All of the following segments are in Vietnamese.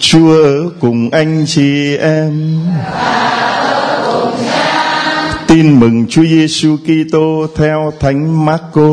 Chúa ở cùng anh chị em. Tin mừng Chúa Giêsu Kitô theo Thánh Marco.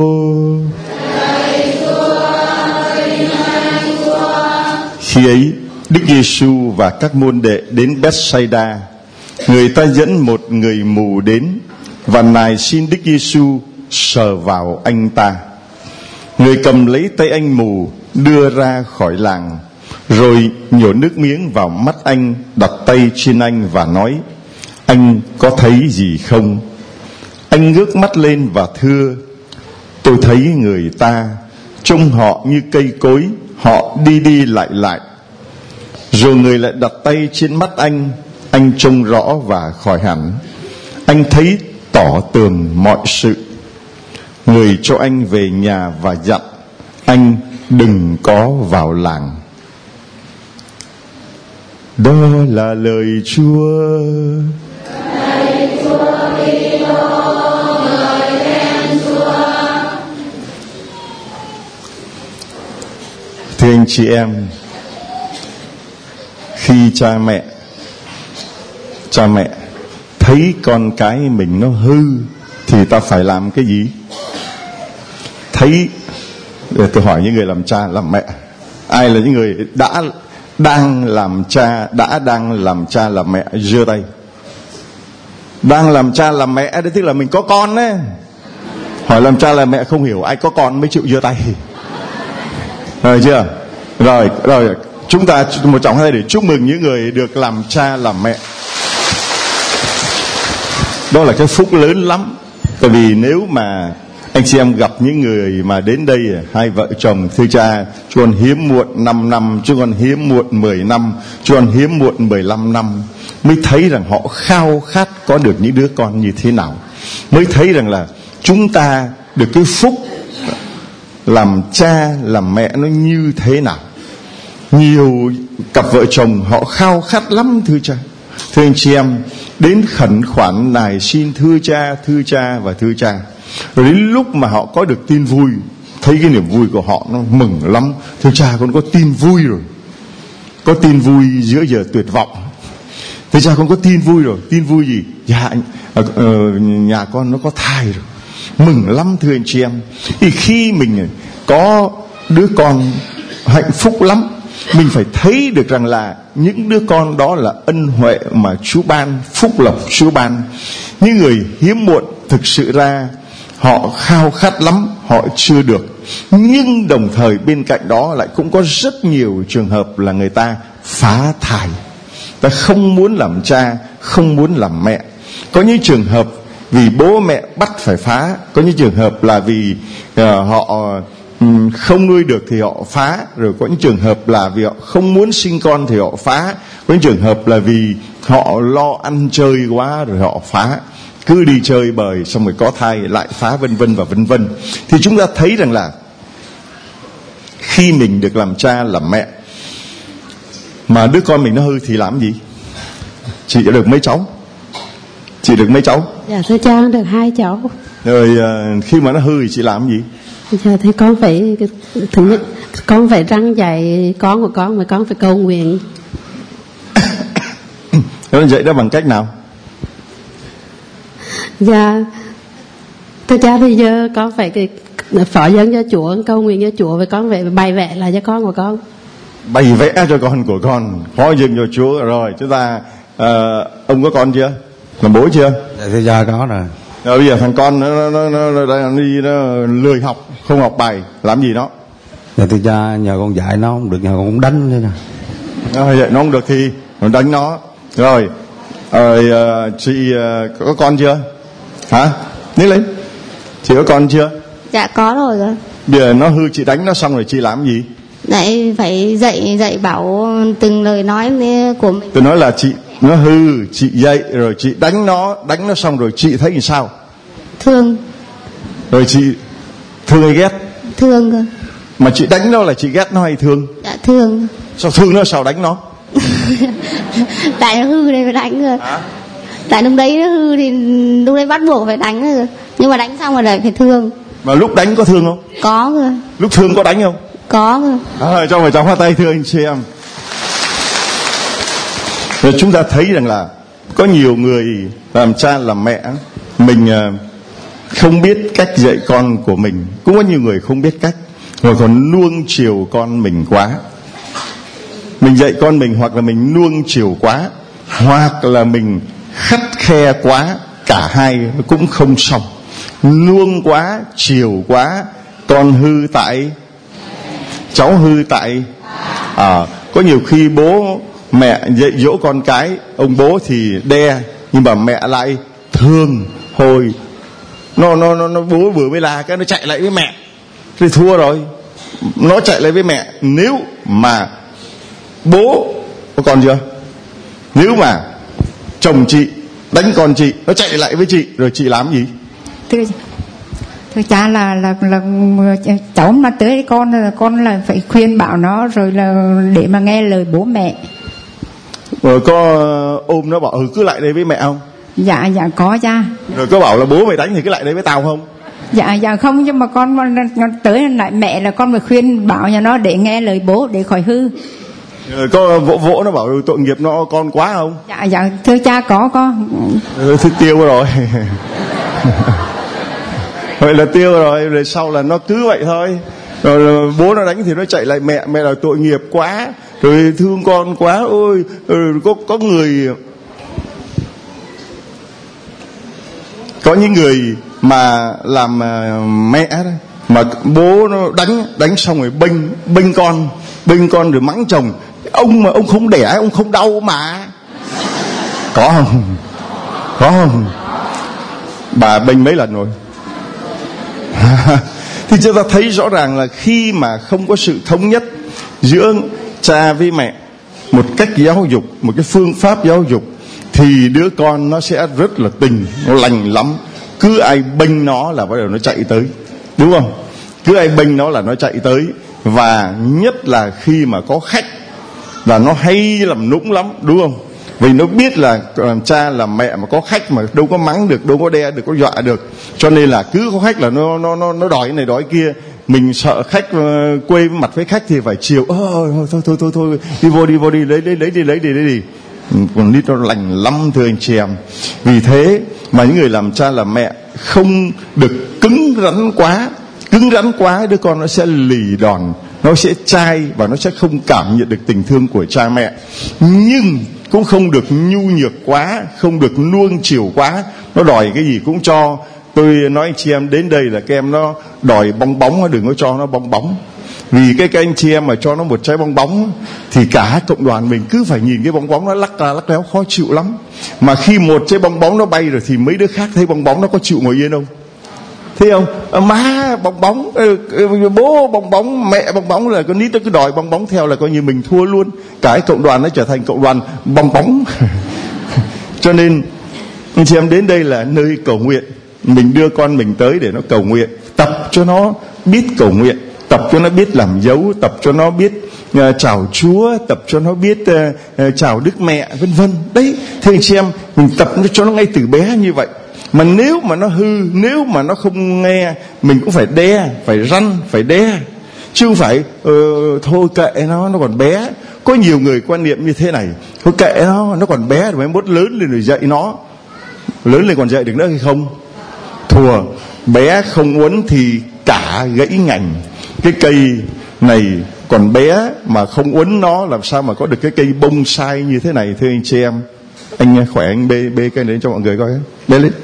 Khi ấy, Đức Giêsu và các môn đệ đến Bethsaida. Người ta dẫn một người mù đến và nài xin Đức Giêsu sờ vào anh ta. Người cầm lấy tay anh mù đưa ra khỏi làng, rồi nhổ nước miếng vào mắt anh, đặt tay trên anh và nói: anh có thấy gì không? Anh ngước mắt lên và thưa: tôi thấy người ta, trông họ như cây cối, họ đi đi lại lại. Rồi người lại đặt tay trên mắt anh trông rõ và khỏi hẳn. Anh thấy tỏ tường mọi sự. Người cho anh về nhà và dặn anh đừng có vào làng. Đó là lời Chúa. Thưa anh chị em, khi cha mẹ thấy con cái mình nó hư thì ta phải làm cái gì? Thấy, tôi hỏi những người làm cha làm mẹ, ai là những người đang làm cha làm mẹ giơ tay. Đang làm cha làm mẹ đấy, tức là mình có con đấy. Hỏi làm cha làm mẹ không hiểu, ai có con mới chịu giơ tay. Rồi chưa? Rồi chúng ta một trọng tay để chúc mừng những người được làm cha làm mẹ. Đó là cái phúc lớn lắm. Tại vì nếu mà anh chị em gặp những người mà đến đây, hai vợ chồng thưa cha, chú con hiếm muộn 5 năm, chú con hiếm muộn 10 năm, chú con hiếm muộn 15 năm, mới thấy rằng họ khao khát có được những đứa con như thế nào, mới thấy rằng là chúng ta được cái phúc làm cha làm mẹ nó như thế nào. Nhiều cặp vợ chồng họ khao khát lắm thưa cha, thưa anh chị em, đến khẩn khoản nài xin thưa cha và thưa cha. Rồi đến lúc mà họ có được tin vui, thấy cái niềm vui của họ nó mừng lắm. Thưa cha, con có tin vui rồi, có tin vui giữa giờ tuyệt vọng. Thưa cha, con có tin vui rồi. Tin vui gì? Dạ, nhà con nó có thai rồi. Mừng lắm thưa anh chị em. Thì khi mình có đứa con hạnh phúc lắm, mình phải thấy được rằng là những đứa con đó là ân huệ mà Chúa ban, phúc lộc Chúa ban. Những người hiếm muộn thực sự ra họ khao khát lắm, họ chưa được. Nhưng đồng thời bên cạnh đó lại cũng có rất nhiều trường hợp là người ta phá thai. Ta không muốn làm cha, không muốn làm mẹ. Có những trường hợp vì bố mẹ bắt phải phá, có những trường hợp là vì họ không nuôi được thì họ phá. Rồi có những trường hợp là vì họ không muốn sinh con thì họ phá. Có những trường hợp là vì họ lo ăn chơi quá rồi họ phá. Cứ đi chơi bời xong rồi có thai lại phá, vân vân và vân vân. Thì chúng ta thấy rằng là khi mình được làm cha làm mẹ mà đứa con mình nó hư thì làm gì? Chị đã được mấy cháu? Chị được mấy cháu? Dạ thưa cha, được 2 cháu. Rồi khi mà nó hư thì chị làm gì? Dạ thì con phải, thứ nhất con phải răng dạy con của con, mà con phải cầu nguyện. Nó dạy đó bằng cách nào? Dạ thưa cha, bây giờ con phải phó dâng cho Chúa, cầu nguyện cho Chúa, và con phải bày vẽ lại cho con của con. Bày vẽ cho con của con, phó dâng cho Chúa. Rồi chúng ta ông có con chưa? Làm bố chưa? Dạ thưa cha có rồi. Rồi bây giờ thằng con nó lười học, không học bài, làm gì nó? Dạ thưa cha, nhờ con dạy nó không được, nhờ con cũng đánh thế nè. Vậy nó không được thì mình đánh nó. Rồi chị có con chưa? Hả? Nín lên. Chị có con chưa? Dạ có rồi. Bây giờ nó hư, chị đánh nó xong rồi chị làm gì? Đấy, phải dạy bảo từng lời nói của mình. Tôi nói là chị, nó hư, chị dạy rồi chị đánh nó xong rồi chị thấy như sao? Thương. Rồi chị thương hay ghét? Thương cơ. Mà chị đánh nó là chị ghét nó hay thương? Dạ thương. Sao thương nó, sao đánh nó? Tại nó hư nên phải đánh rồi. Tại lúc đấy nó hư thì lúc đấy bắt buộc phải đánh rồi. Nhưng mà đánh xong rồi lại phải thương. Mà lúc đánh có thương không? Có cơ. Lúc thương có đánh không? Có cơ. Cho mời cháu hoa tay thưa anh chị em. Rồi chúng ta thấy rằng là có nhiều người làm cha làm mẹ mình không biết cách dạy con của mình, cũng có nhiều người không biết cách, rồi còn nuông chiều con mình quá. Mình dạy con mình hoặc là mình nuông chiều quá, hoặc là mình khắt khe quá, cả hai cũng không xong. Nuông quá, chiều quá, con hư tại, cháu hư tại. Có nhiều khi bố mẹ dạy dỗ con cái, ông bố thì đe, nhưng mà mẹ lại thương. Hồi nó bố vừa mới la cái nó chạy lại với mẹ thì thua rồi. Nó chạy lại với mẹ. Nếu mà bố có con chưa, nếu mà chồng chị đánh con chị, nó chạy lại với chị, rồi chị làm gì? Thưa cha là cháu mà tới con là phải khuyên bảo nó, rồi là để mà nghe lời bố mẹ. Rồi có ôm nó bảo cứ lại đây với mẹ không? Dạ có cha. Rồi có bảo là bố mày đánh thì cứ lại đây với tao không? Dạ không, nhưng mà con tới lại mẹ là con phải khuyên bảo nhà nó để nghe lời bố để khỏi hư. Rồi có vỗ nó bảo tội nghiệp nó con quá không? Dạ thưa cha có. Thức tiêu rồi. Vậy là tiêu rồi sau là nó cứ vậy thôi. Rồi bố nó đánh thì nó chạy lại mẹ là tội nghiệp quá, rồi thương con quá. Ôi có người, có những người mà làm mẹ đó, mà bố nó đánh xong rồi bênh con rồi mắng chồng. Ông mà ông không đẻ, ông không đau mà. Có không? Bà bênh mấy lần rồi. Thì chúng ta thấy rõ ràng là khi mà không có sự thống nhất giữa cha với mẹ, một cách giáo dục, một cái phương pháp giáo dục, thì đứa con nó sẽ rất là tình, nó lành lắm. Cứ ai bênh nó là bắt đầu nó chạy tới, đúng không? Cứ ai bênh nó là nó chạy tới. Và nhất là khi mà có khách là nó hay làm nũng lắm, đúng không? Vì nó biết là làm cha làm mẹ mà có khách mà đâu có mắng được, đâu có đe được, có dọa được. Cho nên là cứ có khách là nó đòi cái này đòi kia. Mình sợ khách quê mặt với khách thì phải chiều. Thôi đi vô đi, lấy đi. Còn đi nó lành lắm thưa anh chị em. Vì thế mà những người làm cha làm mẹ không được cứng rắn quá, đứa con nó sẽ lì đòn, nó sẽ chai và nó sẽ không cảm nhận được tình thương của cha mẹ. Nhưng cũng không được nhu nhược quá, không được nuông chiều quá, nó đòi cái gì cũng cho. Tôi nói anh chị em đến đây là các em nó đòi bong bóng, đừng có cho nó bong bóng. Vì cái anh chị em mà cho nó một trái bong bóng thì cả cộng đoàn mình cứ phải nhìn cái bong bóng nó lắc ra lắc léo, khó chịu lắm. Mà khi một trái bong bóng nó bay rồi thì mấy đứa khác thấy bong bóng nó có chịu ngồi yên không? Thấy không? Má bong bóng, bố bong bóng, mẹ bong bóng, là con nít nó cứ đòi bong bóng theo là coi như mình thua luôn. Cái cộng đoàn nó trở thành cộng đoàn bong bóng. Cho nên anh chị em đến đây là nơi cầu nguyện. Mình đưa con mình tới để nó cầu nguyện, tập cho nó biết cầu nguyện, tập cho nó biết làm dấu, tập cho nó biết chào Chúa, tập cho nó biết chào Đức Mẹ, vân vân. Đấy, thì anh chị em mình tập cho nó ngay từ bé như vậy. Mà nếu mà nó hư, nếu mà nó không nghe, mình cũng phải đe, phải răn, phải đe, chứ không phải thôi kệ nó còn bé. Có nhiều người quan niệm như thế này: thôi kệ nó còn bé, rồi mai mốt lớn lên rồi dạy nó. Lớn lên còn dạy được nữa hay không? Thua. Bé không uốn thì cả gãy ngành. Cái cây này còn bé mà không uốn nó, làm sao mà có được cái cây bonsai như thế này thưa anh chị em. Anh khỏe, anh bê cây lên cho mọi người coi. Bê lên.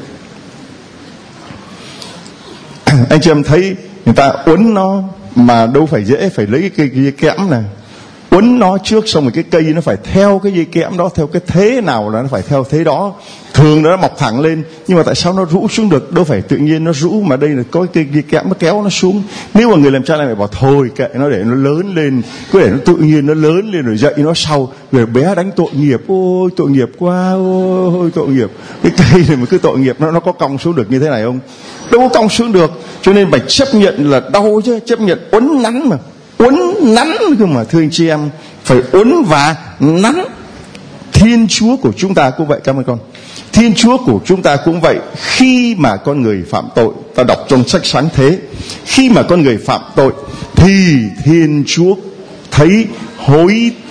Anh chị em thấy người ta uốn nó mà đâu phải dễ, phải lấy cái dây kẽm này uốn nó trước, xong rồi cái cây nó phải theo cái dây kẽm đó, theo cái thế nào là nó phải theo thế đó. Thường nó mọc thẳng lên, nhưng mà tại sao nó rũ xuống được? Đâu phải tự nhiên nó rũ, mà đây là có cái dây kẽm nó kéo nó xuống. Nếu mà người làm cha lại mẹ bảo thôi kệ nó để nó lớn lên, cứ để nó tự nhiên nó lớn lên rồi dạy nó sau. Người bé đánh tội nghiệp, ôi tội nghiệp quá, ôi tội nghiệp. Cái cây này mà cứ tội nghiệp, nó có cong xuống được như thế này không? Đâu có cong xuống được. Cho nên phải chấp nhận là đau chứ, chấp nhận uốn nắn mà. Uốn nắn cơ mà thưa anh chị em, phải uốn và nắn. Thiên Chúa của chúng ta cũng vậy, cảm ơn con. Thiên Chúa của chúng ta cũng vậy. Khi mà con người phạm tội, ta đọc trong sách Sáng Thế, khi mà con người phạm tội thì Thiên Chúa thấy hối tiếc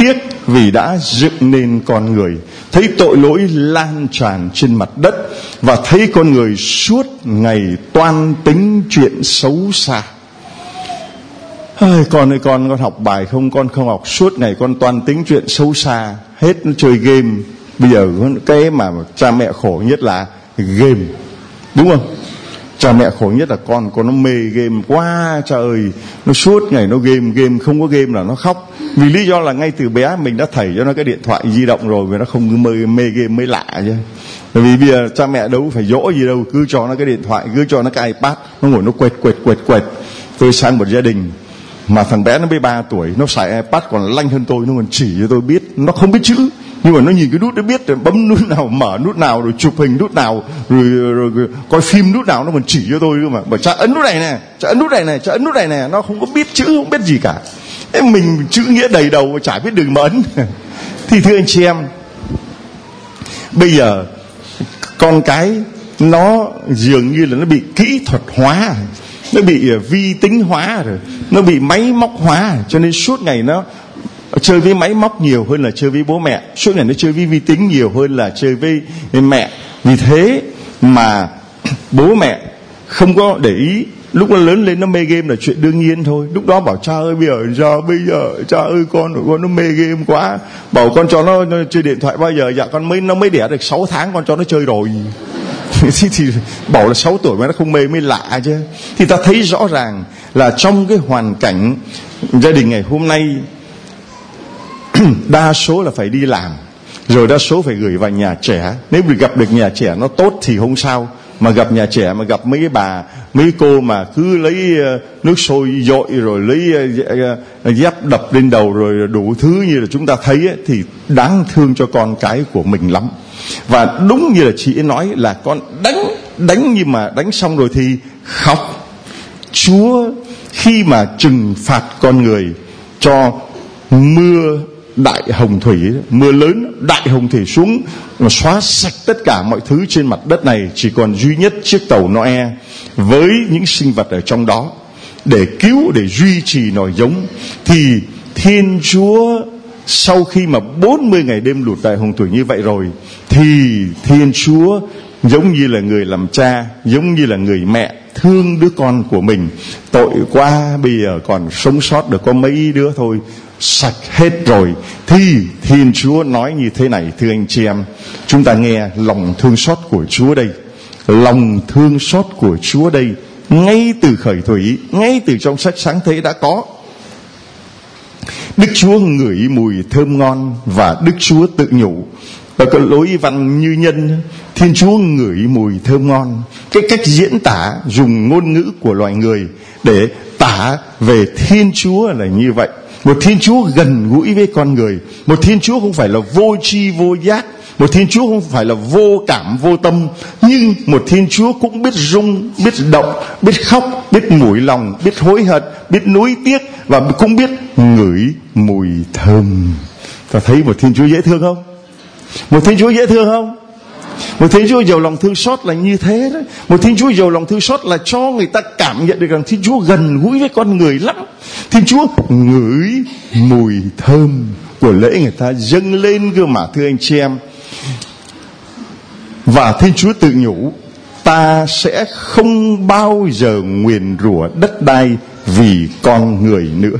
vì đã dựng nên con người, thấy tội lỗi lan tràn trên mặt đất, và thấy con người suốt ngày toan tính chuyện xấu xa. Con ơi con học bài không? Con không học, suốt ngày con toan tính chuyện xấu xa, hết nó chơi game. Bây giờ cái mà cha mẹ khổ nhất là game, đúng không? Cha mẹ khổ nhất là con nó mê game quá cha ơi, nó suốt ngày nó game, không có game là nó khóc. Vì lý do là ngay từ bé mình đã thầy cho nó cái điện thoại di động rồi, vì nó không cứ mê game mới lạ chứ. Bởi vì bây giờ cha mẹ đâu phải dỗ gì đâu, cứ cho nó cái điện thoại, cứ cho nó cái iPad, nó ngồi nó quệt. Tôi sang một gia đình mà thằng bé nó mới 3 tuổi, nó xài iPad còn lanh hơn tôi, nó còn chỉ cho tôi biết, nó không biết chữ, nhưng mà nó nhìn cái nút nó biết, rồi bấm nút nào, mở nút nào, rồi chụp hình nút nào, rồi coi phim nút nào, nó còn chỉ cho tôi cơ mà. Bảo cha ấn nút này nè, cha ấn nút này nè, cha ấn nút này nè, nó không có biết chữ, không biết gì cả. Thế mình chữ nghĩa đầy đầu, chả biết đường mà ấn. Thì thưa anh chị em, bây giờ con cái nó dường như là nó bị kỹ thuật hóa, nó bị vi tính hóa rồi, nó bị máy móc hóa, cho nên suốt ngày nó chơi với máy móc nhiều hơn là chơi với bố mẹ, suốt ngày nó chơi với vi tính nhiều hơn là chơi với mẹ. Vì thế mà bố mẹ không có để ý, lúc nó lớn lên nó mê game là chuyện đương nhiên thôi. Lúc đó bảo cha ơi bây giờ cha ơi con nó mê game quá, bảo con cho nó chơi điện thoại bao giờ? Dạ nó mới đẻ được 6 tháng con cho nó chơi rồi. Thì bảo là 6 tuổi mà nó không mê mới lạ chứ. Thì ta thấy rõ ràng là trong cái hoàn cảnh gia đình ngày hôm nay, đa số là phải đi làm, rồi đa số phải gửi vào nhà trẻ. Nếu gặp được nhà trẻ nó tốt thì không sao, mà gặp nhà trẻ mà gặp mấy bà, mấy cô mà cứ lấy nước sôi dội rồi lấy dép đập lên đầu rồi đủ thứ như là chúng ta thấy ấy, thì đáng thương cho con cái của mình lắm. Và đúng như là chị ấy nói là con đánh nhưng mà đánh xong rồi thì khóc. Chúa khi mà trừng phạt con người cho mưa đại hồng thủy, mưa lớn đại hồng thủy xuống mà xóa sạch tất cả mọi thứ trên mặt đất này, chỉ còn duy nhất chiếc tàu Noe với những sinh vật ở trong đó để cứu, để duy trì nòi giống. Thì Thiên Chúa sau khi mà 40 ngày đêm lụt đại hồng thủy như vậy rồi, thì Thiên Chúa giống như là người làm cha, giống như là người mẹ thương đứa con của mình. Tội quá, bây giờ còn sống sót được có mấy đứa thôi, sạch hết rồi. Thì Thiên Chúa nói như thế này, thưa anh chị em, chúng ta nghe lòng thương xót của Chúa đây. Lòng thương xót của Chúa đây, ngay từ khởi thủy, ngay từ trong sách Sáng Thế đã có. Đức Chúa ngửi mùi thơm ngon và Đức Chúa tự nhủ. Và cái lối văn như nhân, Thiên Chúa ngửi mùi thơm ngon. Cái cách diễn tả dùng ngôn ngữ của loài người để tả về Thiên Chúa là như vậy. Một Thiên Chúa gần gũi với con người, một Thiên Chúa không phải là vô tri vô giác, một Thiên Chúa không phải là vô cảm vô tâm, nhưng một Thiên Chúa cũng biết rung, biết động, biết khóc, biết mủi lòng, biết hối hận, biết nuối tiếc, và cũng biết ngửi mùi thơm. Ta thấy một Thiên Chúa dễ thương không? Một Thiên Chúa dễ thương không? Một Thiên Chúa giàu lòng thương xót là như thế đó. Một Thiên Chúa giàu lòng thương xót là cho người ta cảm nhận được rằng Thiên Chúa gần gũi với con người lắm. Thiên Chúa ngửi mùi thơm của lễ người ta dâng lên cơ mà, thưa anh chị em. Và Thiên Chúa tự nhủ, ta sẽ không bao giờ nguyền rủa đất đai vì con người nữa.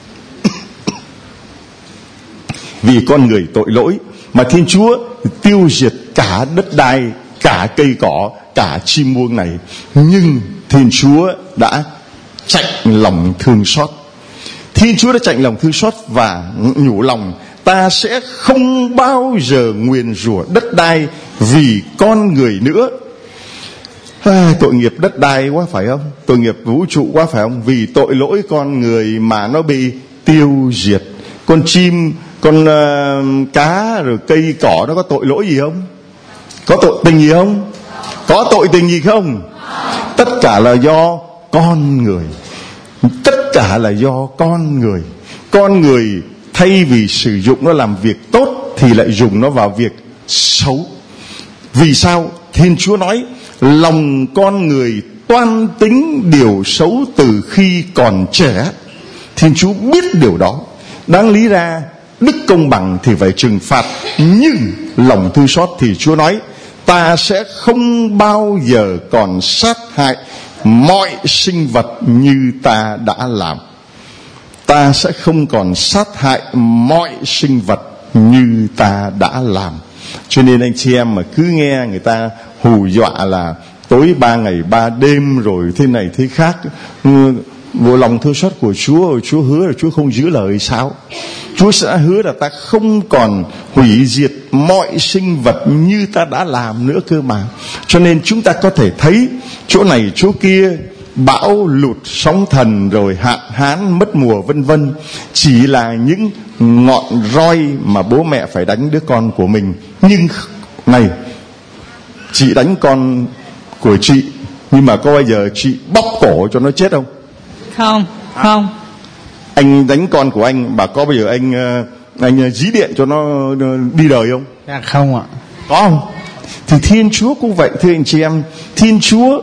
Vì con người tội lỗi mà Thiên Chúa tiêu diệt cả đất đai, cả cây cỏ, cả chim muông này. Nhưng Thiên Chúa đã chạnh lòng thương xót. Thiên Chúa đã chạnh lòng thương xót và nhủ lòng, ta sẽ không bao giờ nguyền rủa đất đai vì con người nữa. Tội nghiệp đất đai quá phải không? Tội nghiệp vũ trụ quá phải không? Vì tội lỗi con người mà nó bị tiêu diệt. Con chim, con cá, rồi cây cỏ nó có tội lỗi gì không? Có tội tình gì không? Có tội tình gì không? Tất cả là do con người. Tất cả là do con người. Con người thay vì sử dụng nó làm việc tốt thì lại dùng nó vào việc xấu. Vì sao? Thiên Chúa nói lòng con người toan tính điều xấu từ khi còn trẻ. Thiên Chúa biết điều đó. Đáng lý ra đức công bằng thì phải trừng phạt, nhưng lòng thương xót thì Chúa nói ta sẽ không bao giờ còn sát hại mọi sinh vật như ta đã làm. Ta sẽ không còn sát hại mọi sinh vật như ta đã làm. Cho nên anh chị em mà cứ nghe người ta hù dọa là tối 3 ngày 3 đêm rồi thế này thế khác, vô lòng thương xót của Chúa, Chúa hứa là Chúa không giữ lời sao? Chúa sẽ hứa là ta không còn hủy diệt mọi sinh vật như ta đã làm nữa cơ mà. Cho nên chúng ta có thể thấy chỗ này chỗ kia, bão lụt, sóng thần, rồi hạn hán, mất mùa vân vân, chỉ là những ngọn roi mà bố mẹ phải đánh đứa con của mình. Nhưng này, chị đánh con của chị, nhưng mà có bao giờ chị bóp cổ cho nó chết không? Không. Anh đánh con của anh, bà có bao giờ anh dí điện cho nó đi đời không? Dạ không ạ. Có không? Thì Thiên Chúa cũng vậy thưa anh chị em. Thiên Chúa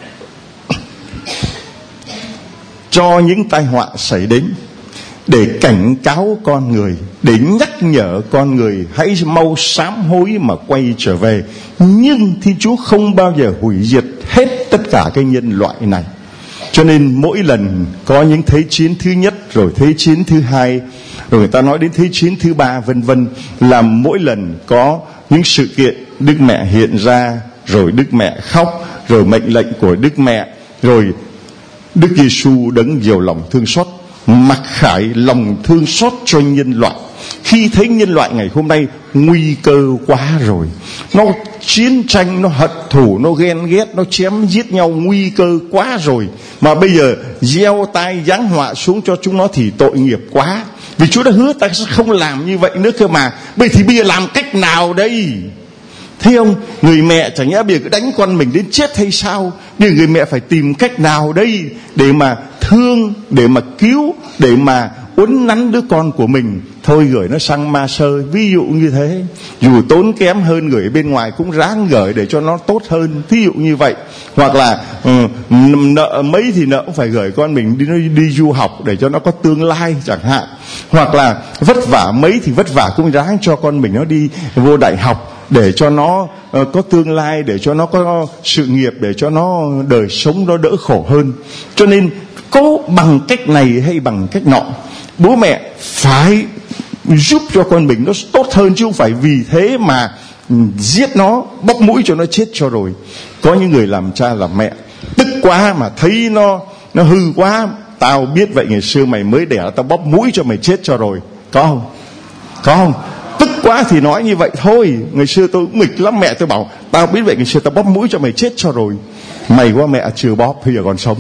cho những tai họa xảy đến để cảnh cáo con người, để nhắc nhở con người hãy mau sám hối mà quay trở về. Nhưng Thiên Chúa không bao giờ hủy diệt hết tất cả cái nhân loại này. Cho nên mỗi lần có những thế chiến thứ nhất, rồi thế chiến thứ hai, rồi người ta nói đến thế chiến thứ ba vân vân, là mỗi lần có những sự kiện Đức Mẹ hiện ra, rồi Đức Mẹ khóc, rồi mệnh lệnh của Đức Mẹ, rồi Đức Giêsu đấng nhiều lòng thương xót, mặc khải lòng thương xót cho nhân loại. Khi thấy nhân loại ngày hôm nay nguy cơ quá rồi, nó chiến tranh, nó hận thù, nó ghen ghét, nó chém giết nhau, nguy cơ quá rồi, mà bây giờ gieo tai giáng họa xuống cho chúng nó thì tội nghiệp quá. Vì Chúa đã hứa ta sẽ không làm như vậy nữa cơ mà. Bây giờ làm cách nào đây? Thấy không? Người mẹ chẳng nhẽ bây giờ cứ đánh con mình đến chết hay sao? Bây giờ người mẹ phải tìm cách nào đây để mà thương, để mà cứu, để mà uốn nắn đứa con của mình. Thôi gửi nó sang Ma Sơ, ví dụ như thế. Dù tốn kém hơn gửi bên ngoài cũng ráng gửi để cho nó tốt hơn, thí dụ như vậy. Hoặc là nợ mấy thì nợ cũng phải gửi con mình đi du học để cho nó có tương lai chẳng hạn. Hoặc là vất vả mấy thì vất vả cũng ráng cho con mình nó đi vô đại học để cho nó có tương lai, để cho nó có sự nghiệp, để cho nó đời sống nó đỡ khổ hơn. Cho nên cố bằng cách này hay bằng cách nọ, bố mẹ phải giúp cho con mình nó tốt hơn, chứ không phải vì thế mà giết nó, bóc mũi cho nó chết cho rồi. Có những người làm cha làm mẹ tức quá mà thấy nó hư quá, tao biết vậy ngày xưa mày mới đẻ tao bóc mũi cho mày chết cho rồi. Có không? Có không? Tức quá thì nói như vậy thôi. Ngày xưa tôi cũng nghịch lắm, mẹ tôi bảo tao biết vậy ngày xưa tao bóp mũi cho mày chết cho rồi. Mày qua mẹ chưa bóp, bây giờ còn sống.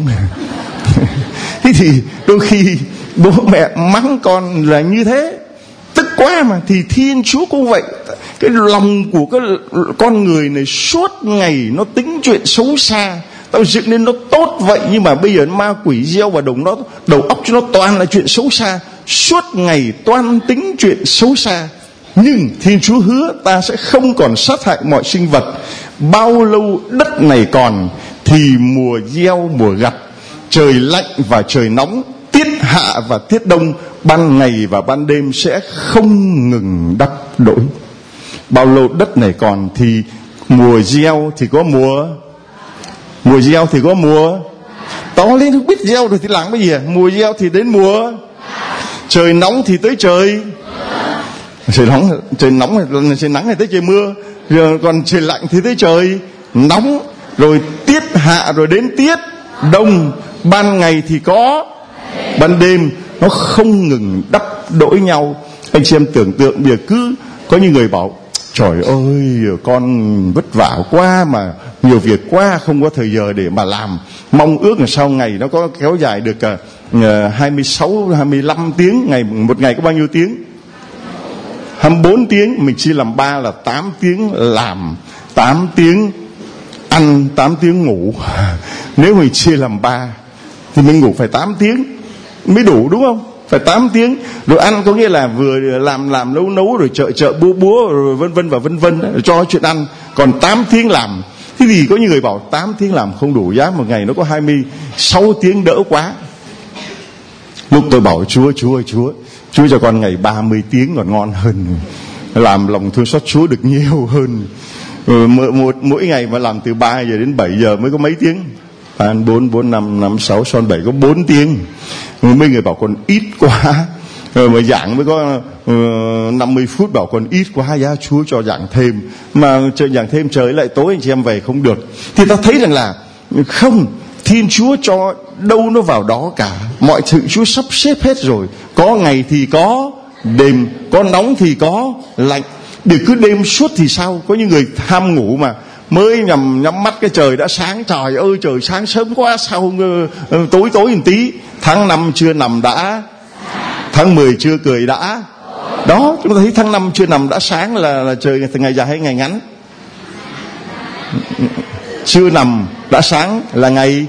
Thế thì đôi khi bố mẹ mắng con là như thế, tức quá mà. Thì Thiên Chúa cũng vậy. Cái lòng của cái con người này suốt ngày nó tính chuyện xấu xa. Tao dựng nên nó tốt vậy, nhưng mà bây giờ ma quỷ gieo vào đầu óc cho nó toàn là chuyện xấu xa, suốt ngày toan tính chuyện xấu xa. Nhưng Thiên Chúa hứa ta sẽ không còn sát hại mọi sinh vật. Bao lâu đất này còn thì mùa gieo mùa gặt, trời lạnh và trời nóng, tiết hạ và tiết đông, ban ngày và ban đêm sẽ không ngừng đắp đổi. Bao lâu đất này còn thì mùa gieo thì có mùa gieo thì có mùa. To lên không biết gieo rồi thì làm cái gì à? Mùa gieo thì đến mùa. Trời nóng thì tới trời nóng, trời nắng thì tới trời mưa. Rồi còn trời lạnh thì tới trời nóng. Rồi tiết hạ rồi đến tiết đông. Ban ngày thì có, ban đêm. Nó không ngừng đắp đổi nhau. Anh chị em tưởng tượng bây giờ cứ có những người bảo trời ơi con vất vả quá mà nhiều việc quá, không có thời giờ để mà làm. Mong ước là sau ngày nó có kéo dài được 26-25 tiếng. Một ngày có bao nhiêu tiếng? 24 tiếng. Mình chia làm 3 là 8 tiếng làm, 8 tiếng ăn, 8 tiếng ngủ. Nếu mình chia làm 3 thì mình ngủ phải 8 tiếng mới đủ, đúng không? Phải 8 tiếng. Rồi ăn có nghĩa là vừa làm nấu rồi chợ búa rồi vân vân cho chuyện ăn. Còn 8 tiếng làm. Thế thì có những người bảo 8 tiếng làm không đủ, giá một ngày nó có 26 tiếng đỡ quá. Lúc tôi bảo Chúa Chúa cho con ngày 30 tiếng còn ngon hơn, làm lòng thương xót Chúa được nhiều hơn. Mỗi ngày mà làm từ 3 giờ đến 7 giờ mới có mấy tiếng, 4, 5, 6, 7 có 4 tiếng. Mấy người bảo còn ít quá, mà giảng mới có 50 phút, bảo còn ít quá, giá Chúa cho giảng thêm. Mà giảng thêm trời lại tối, anh chị em về không được. Thì ta thấy rằng là không, Thiên Chúa cho đâu nó vào đó cả. Mọi sự Chúa sắp xếp hết rồi. Có ngày thì có đêm, có nóng thì có lạnh. Để cứ đêm suốt thì sao? Có những người ham ngủ mà mới nhắm mắt cái trời đã sáng. Trời ơi, trời sáng sớm quá, sao tối một tí. Tháng 5 chưa nằm đã, tháng 10 chưa cười đã. Đó, chúng ta thấy tháng 5 chưa nằm đã sáng là trời ngày dài hay ngày ngắn? Chưa nằm đã sáng là ngày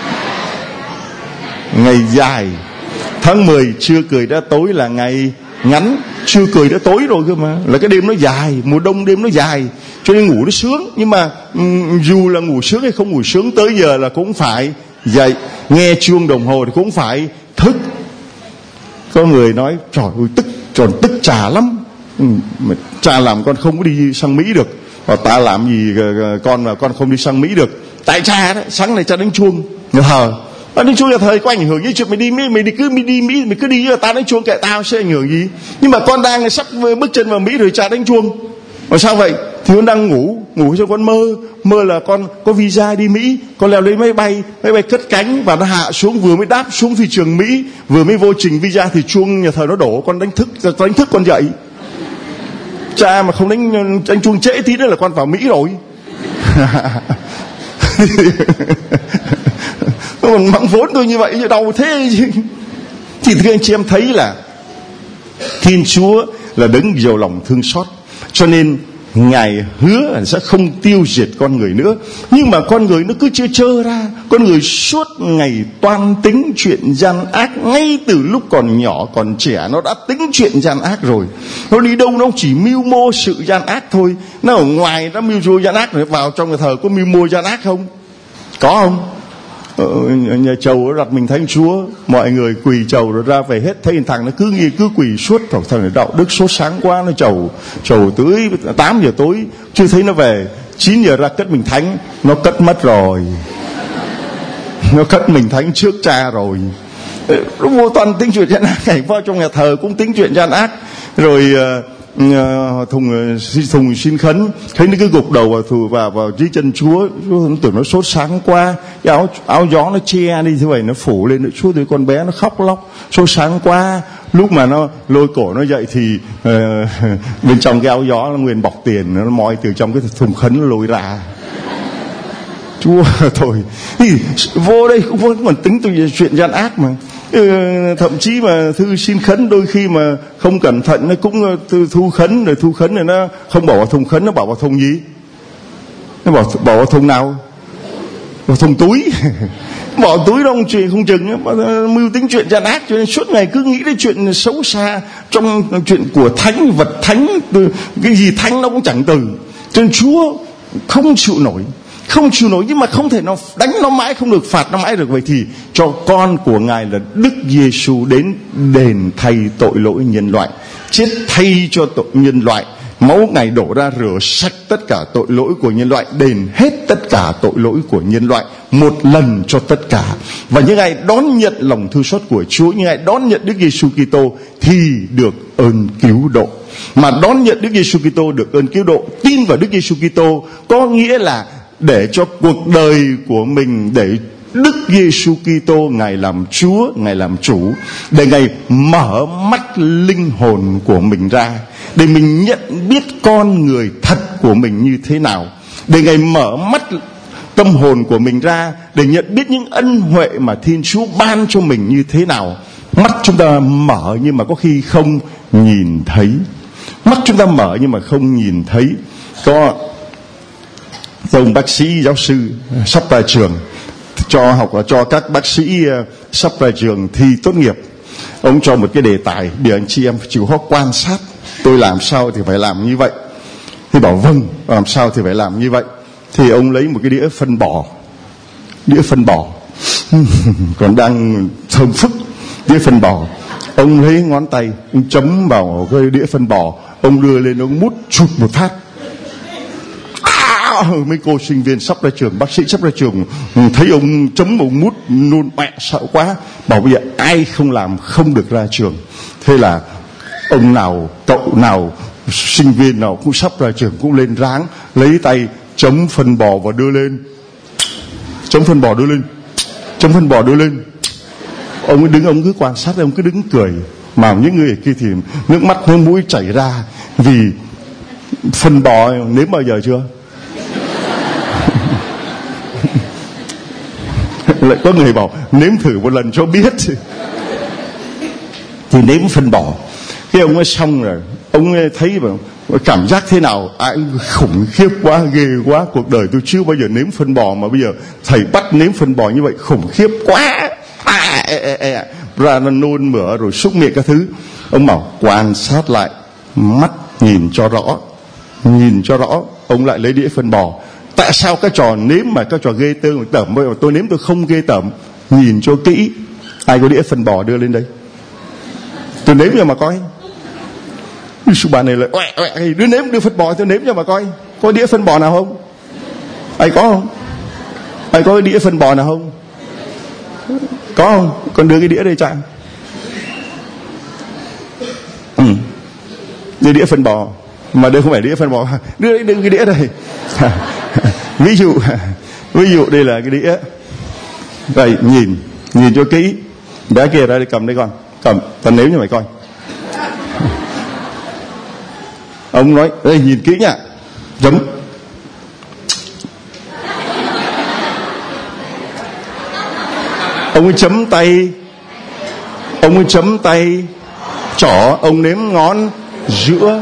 dài. Tháng 10 chưa cười đã tối là ngày ngắn. Chưa cười đã tối rồi cơ mà, là cái đêm nó dài. Mùa đông đêm nó dài, cho nên ngủ nó sướng. Nhưng mà dù là ngủ sướng hay không ngủ sướng, tới giờ là cũng phải dậy. Nghe chuông đồng hồ thì cũng phải thức. Có người nói trời ơi tức Trà lắm. Trà làm con không có đi sang Mỹ được. Và ta làm gì con mà con không đi sang Mỹ được? Tại Trà đó, sáng này Trà đánh chuông nhà thờ. Đánh chuông nhà thờ có ảnh hưởng gì chuyện mày đi Mỹ? Mày cứ đi Mỹ, mày cứ đi, tao đánh chuông kệ tao, sẽ ảnh hưởng gì? Nhưng mà con đang sắp bước chân vào Mỹ rồi Trà đánh chuông. Mà sao vậy? Thì con đang ngủ cho con mơ là con có visa đi Mỹ, con leo lên máy bay cất cánh và nó hạ xuống, vừa mới đáp xuống phi trường Mỹ, vừa mới vô trình visa thì chuông nhà thờ nó đổ, con đánh thức con dậy. Cha mà không đánh chuông trễ tí nữa là con vào Mỹ rồi. Còn mắng vốn tôi như vậy chứ đau thế chứ. Thì thưa anh chị em thấy là Thiên Chúa là đấng giàu lòng thương xót, cho nên Ngài hứa là sẽ không tiêu diệt con người nữa. Nhưng mà con người nó cứ trơ ra. Con người suốt ngày toan tính chuyện gian ác. Ngay từ lúc còn nhỏ còn trẻ nó đã tính chuyện gian ác rồi. Nó đi đâu nó chỉ mưu mô sự gian ác thôi. Nó ở ngoài nó mưu mô gian ác rồi, vào trong nhà thờ có mưu mô gian ác không? Có không? Nhà chầu nó đặt mình thánh Chúa, mọi người quỳ chầu rồi ra về hết, thấy thằng nó cứ quỳ suốt. Thằng này đạo đức sốt sáng quá, nó chầu tới 8 giờ tối chưa thấy nó về. 9 giờ ra cất mình thánh, nó cất mất rồi. Nó cất mình thánh trước Cha rồi. Nó vô toàn tính chuyện gian ác. Cảnh vào trong nhà thờ cũng tính chuyện gian ác. Rồi thùng xin khấn, thấy nó cứ gục đầu vào dưới chân Chúa. Tưởng nó sốt sáng quá, cái áo gió nó che đi thế vậy, nó phủ lên. Chúa thì con bé nó khóc lóc, sốt sáng quá. Lúc mà nó lôi cổ nó dậy thì bên trong cái áo gió nó nguyên bọc tiền, nó moi từ trong cái thùng khấn nó lôi ra. Chúa thôi, vô đây cũng còn tính tôi chuyện gian ác mà. Thậm chí mà thư xin khấn đôi khi mà không cẩn thận nó cũng thu khấn rồi nó không bỏ vào thùng khấn, nó bỏ vào thùng gì? Nó bỏ vào thùng nào? Vào thùng túi. Bỏ túi đâu không chừng, mưu tính chuyện gian ác, cho nên suốt ngày cứ nghĩ đến chuyện xấu xa, trong chuyện của thánh, vật thánh, cái gì thánh nó cũng chẳng từ. Cho nên Chúa không chịu nổi, nhưng mà không thể nào đánh nó mãi không được, phạt nó mãi được. Vậy thì cho con của Ngài là Đức Giêsu đến đền thay tội lỗi nhân loại, chết thay cho tội nhân loại. Máu Ngài đổ ra rửa sạch tất cả tội lỗi của nhân loại, đền hết tất cả tội lỗi của nhân loại một lần cho tất cả. Và những ai đón nhận lòng thương xót của Chúa, những ai đón nhận Đức Giêsu Kitô thì được ơn cứu độ. Mà đón nhận Đức Giêsu Kitô được ơn cứu độ, tin vào Đức Giêsu Kitô có nghĩa là để cho cuộc đời của mình, để Đức Giêsu Kitô Ngài làm Chúa, Ngài làm chủ, để Ngài mở mắt linh hồn của mình ra, để mình nhận biết con người thật của mình như thế nào, để Ngài mở mắt tâm hồn của mình ra, để nhận biết những ân huệ mà Thiên Chúa ban cho mình như thế nào. Mắt chúng ta mở nhưng mà có khi không nhìn thấy. Mắt chúng ta mở nhưng mà không nhìn thấy. Có ông bác sĩ giáo sư sắp ra trường, cho các bác sĩ sắp ra trường thi tốt nghiệp, ông cho một cái đề tài để anh chị em chịu khó quan sát. Tôi làm sao thì phải làm như vậy. Thì bảo vâng, làm sao thì phải làm như vậy. Thì ông lấy một cái đĩa phân bò còn đang thơm phức, đĩa phân bò, Ông lấy ngón tay, ông chấm vào cái đĩa phân bò, ông đưa lên, ông mút chụp một phát. Mấy cô sinh viên sắp ra trường, bác sĩ sắp ra trường, thấy ông chấm ông mút nôn mẹ sợ quá, bảo bây giờ ai không làm không được ra trường. Thế là ông nào, cậu nào, sinh viên nào cũng sắp ra trường cũng lên ráng lấy tay chấm phân bò và đưa lên, chấm phân bò đưa lên, chấm phân bò đưa lên. Ông ấy đứng, ông cứ quan sát, ông cứ đứng cười, mà những người kia thì nước mắt nước mũi chảy ra vì phân bò nếm bao giờ chưa? Lại có người bảo nếm thử một lần cho biết. Thì nếm phân bò, cái ông ấy xong rồi, ông ấy thấy mà cảm giác thế nào? Khủng khiếp quá, ghê quá, cuộc đời tôi chưa bao giờ nếm phân bò, mà bây giờ thầy bắt nếm phân bò như vậy khủng khiếp quá. Ra nó nôn mửa rồi súc miệng các thứ. Ông bảo quan sát lại, mắt nhìn cho rõ, nhìn cho rõ. Ông lại lấy đĩa phân bò. Tại sao cái trò nếm mà cái trò ghê tởm, tôi nếm tôi không ghê tởm? Nhìn cho kỹ. Ai có đĩa phân bò đưa lên đây, tôi nếm cho mà coi. Sư bà này lại đứa nếm, đưa phân bò tôi nếm cho mà coi. Có đĩa phân bò nào không? Ai có không? Ai có cái đĩa phân bò nào không? Có không? Con đưa cái đĩa đây Trang. Đưa đĩa phân bò. Mà đây không phải đĩa phân bò, đưa cái đĩa đây. Ví dụ đây là cái đĩa. Đây, nhìn cho kỹ. Bé kia ra đây, cầm đây con. Cầm, tao nếm cho mày coi. Ông nói, đây nhìn kỹ nhá. Chấm. Ông ấy chấm tay, ông ấy chấm tay trỏ, ông nếm ngón giữa.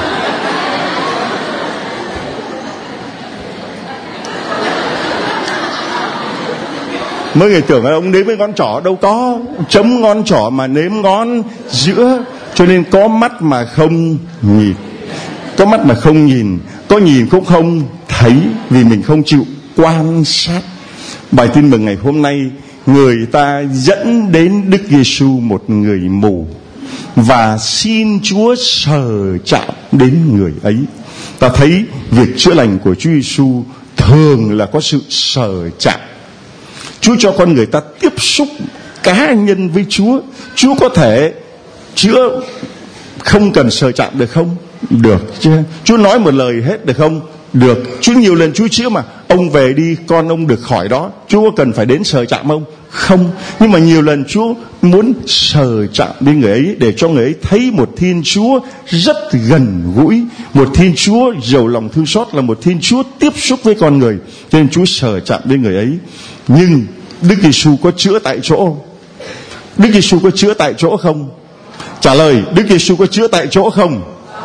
Mấy người tưởng là ông nếm với ngón trỏ, đâu có, chấm ngón trỏ mà nếm ngón giữa. Cho nên có mắt mà không nhìn, có mắt mà không nhìn, có nhìn cũng không thấy, vì mình không chịu quan sát. Bài tin mừng ngày hôm nay, người ta dẫn đến Đức Giêsu một người mù và xin Chúa sờ chạm đến người ấy. Ta thấy việc chữa lành của Chúa Giêsu thường là có sự sờ chạm. Chúa cho con người ta tiếp xúc cá nhân với Chúa. Chúa có thể chữa không cần sờ chạm được không? Được chứ. Chúa nói một lời hết được không? Được. Chúa nhiều lần Chúa chữa mà. Ông về đi, con ông được khỏi đó. Chúa có cần phải đến sờ chạm không? Không. Nhưng mà nhiều lần Chúa muốn sờ chạm đến người ấy, để cho người ấy thấy một Thiên Chúa rất gần gũi, một Thiên Chúa giàu lòng thương xót, là một Thiên Chúa tiếp xúc với con người. Cho nên Chúa sờ chạm đến người ấy. Nhưng Đức Giêsu có chữa tại chỗ? Đức Giêsu có chữa tại chỗ không? Trả lời, Đức Giêsu có chữa tại chỗ không?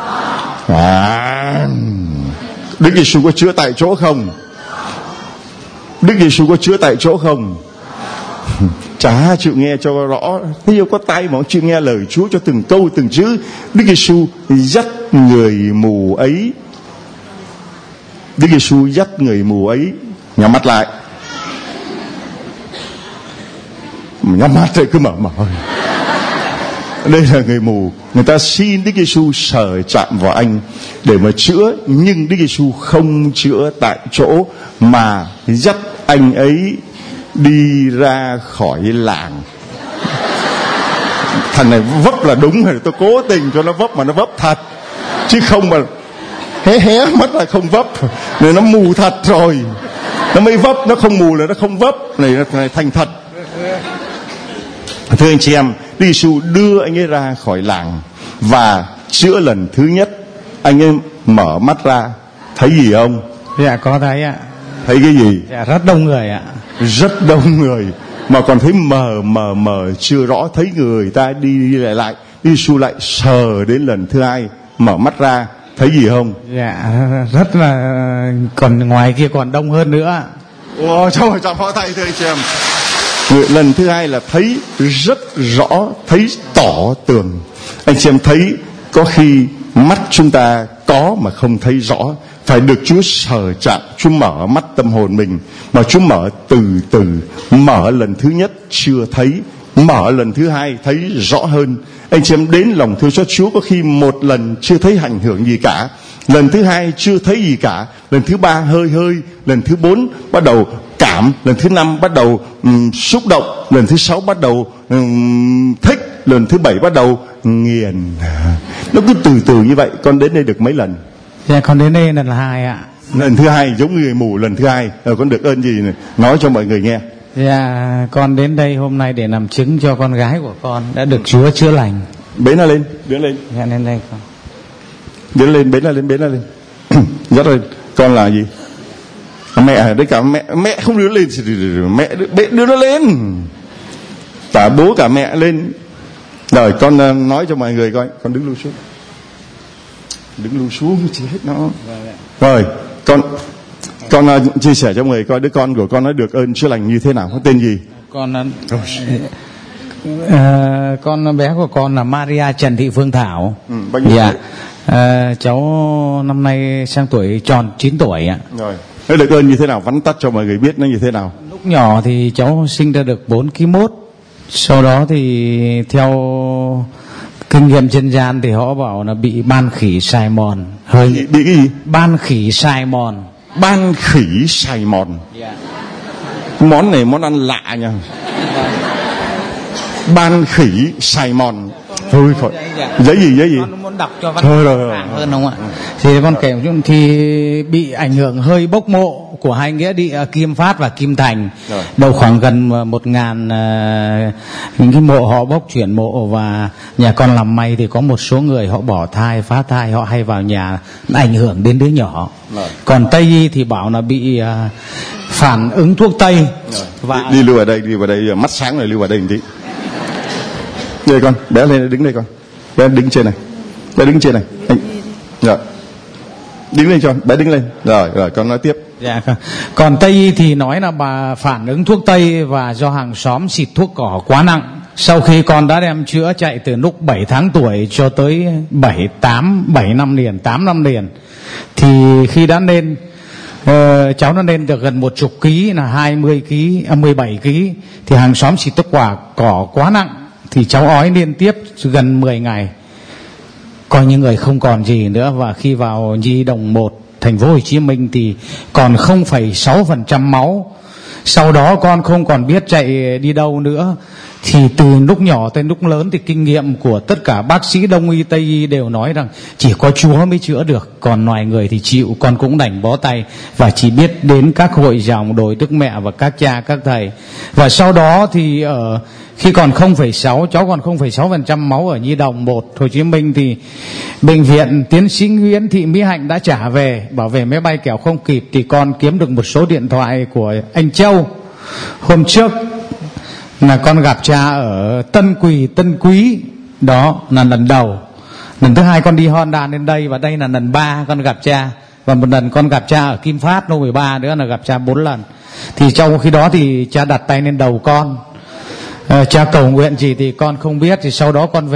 Đức Giêsu có chữa tại chỗ không? Đức Giêsu có chữa tại chỗ không? Chả chịu nghe cho rõ. Thế nhưng có tay mà không chịu nghe lời Chúa cho từng câu từng chữ. Đức Giêsu dắt người mù ấy, Đức Giêsu dắt người mù ấy. Nhắm mắt lại, nhắm mắt lại cứ mở. Đây là người mù, người ta xin Đức Giêsu sờ chạm vào anh để mà chữa, nhưng Đức Giêsu không chữa tại chỗ mà dắt anh ấy đi ra khỏi làng. Thằng này vấp là đúng rồi, tôi cố tình cho nó vấp mà nó vấp thật, chứ không mà hé mắt là không vấp. Này nó mù thật rồi, nó mới vấp, nó không mù là nó không vấp. Này thành thật. Thưa anh chị em, Đức Giêsu đưa anh ấy ra khỏi làng và chữa lần thứ nhất. Anh ấy mở mắt ra, thấy gì không? Dạ có thấy ạ. Thấy cái gì? Dạ rất đông người ạ. Rất đông người mà còn thấy mờ chưa rõ, thấy người ta đi lại. Đức Giêsu lại sờ đến lần thứ hai, mở mắt ra, thấy gì không? Dạ rất là, còn ngoài kia còn đông hơn nữa. Ồ, chào phó thầy. Thưa anh chị em, lần thứ hai là thấy rất rõ, thấy tỏ tường. Anh chị em thấy có khi mắt chúng ta có mà không thấy rõ, phải được Chúa sờ chạm, Chúa mở mắt tâm hồn mình, mà Chúa mở từ từ. Mở lần thứ nhất chưa thấy, Mở lần thứ hai thấy rõ hơn. Anh chị em đến lòng thương xót Chúa có khi một lần chưa thấy ảnh hưởng gì cả, lần thứ hai chưa thấy gì cả, lần thứ ba hơi hơi, lần thứ 4 bắt đầu cảm, lần thứ 5 bắt đầu xúc động, lần thứ 6 bắt đầu thích, lần thứ 7 bắt đầu nghiền. Nó cứ từ từ như vậy. Con đến đây được mấy lần? Dạ con đến đây lần 2 ạ. Lần thứ 2 giống người mù lần thứ 2. Con được ơn gì này? Nói cho mọi người nghe. Dạ con đến đây hôm nay để làm chứng cho con gái của con đã được Chúa chữa lành. Bế nó lên, bế lên. Dạ lên đây con. Bế lên, bế nó lên, bế nó lên. Rất lên. Con là gì? Mẹ đấy, cả mẹ không đưa lên, mẹ đưa nó lên. Cả bố cả mẹ lên. Rồi con nói cho mọi người coi. Con đứng lưu xuống. Đứng lưu xuống chỉ hết nó. Rồi con chia sẻ cho mọi người coi đứa con của con nó được ơn chữa lành như thế nào. Có tên gì? Con bé của con là Maria Trần Thị Phương Thảo. Bao nhiêu dạ. Cháu năm nay sang tuổi tròn 9 tuổi ạ. Rồi. Nó được ơn như thế nào? Vắn tắt cho mọi người biết nó như thế nào. Lúc nhỏ thì cháu sinh ra được 4,1 kg. Sau đó thì theo kinh nghiệm dân gian thì họ bảo là bị ban khỉ sài mòn. Bị cái gì? Ban khỉ sài mòn. Ban khỉ sài mòn. Yeah. Món này món ăn lạ nha. Ban khỉ sài mòn. Thôi thôi. Giấy gì? Con muốn đọc cho văn rồi. hơn không ạ? Thì con kể chung thì bị ảnh hưởng hơi bốc mộ của hai nghĩa địa Kim Phát và Kim Thành. Rồi. Đầu khoảng gần 1.000 những cái mộ họ bốc chuyển mộ, và nhà con làm may thì có một số người họ bỏ thai, phá thai, họ hay vào nhà ảnh hưởng đến đứa nhỏ. Rồi. Còn Tây y thì bảo là bị phản ứng thuốc Tây. Và đi lưu vào đây, mắt sáng này lưu vào đây một tí. Đây con, bé lên đứng đây con. Bé đứng trên này. Bé đứng trên này. Anh. Rồi. Đứng lên cho, bé đứng lên. Rồi con nói tiếp. Dạ. Còn Tây y thì nói là bà phản ứng thuốc Tây và do hàng xóm xịt thuốc cỏ quá nặng. Sau khi con đã đem chữa chạy từ lúc 7 tháng tuổi cho tới 7 năm liền, thì khi đã lên cháu nó lên được gần 10 kg, là 17 kg, thì hàng xóm xịt thuốc cỏ quá nặng thì cháu ói liên tiếp gần 10 ngày, coi như người không còn gì nữa. Và khi vào Nhi đồng 1 thành phố Hồ Chí Minh thì còn 0,6% máu. Sau đó con không còn biết chạy đi đâu nữa. Thì từ lúc nhỏ tới lúc lớn thì kinh nghiệm của tất cả bác sĩ đông y tây y đều nói rằng chỉ có Chúa mới chữa được, còn loài người thì chịu. Con cũng đành bó tay và chỉ biết đến các hội dòng Đồi Đức Mẹ và các cha các thầy. Và sau đó thì khi còn 0,6, cháu còn 0,6% máu ở Nhi đồng 1 Hồ Chí Minh, thì bệnh viện tiến sĩ Nguyễn Thị Mỹ Hạnh đã trả về, bảo về máy bay kẻo không kịp. Thì con kiếm được một số điện thoại của anh Châu. Hôm trước là con gặp cha ở Tân Quý, đó là lần đầu. Lần thứ 2 con đi Honda đến đây, và đây là lần 3 con gặp cha. Và một lần con gặp cha ở Kim Phát hôm 13 nữa, là gặp cha 4 lần. Thì trong khi đó thì cha đặt tay lên đầu con, cha cầu nguyện gì thì con không biết. Thì sau đó con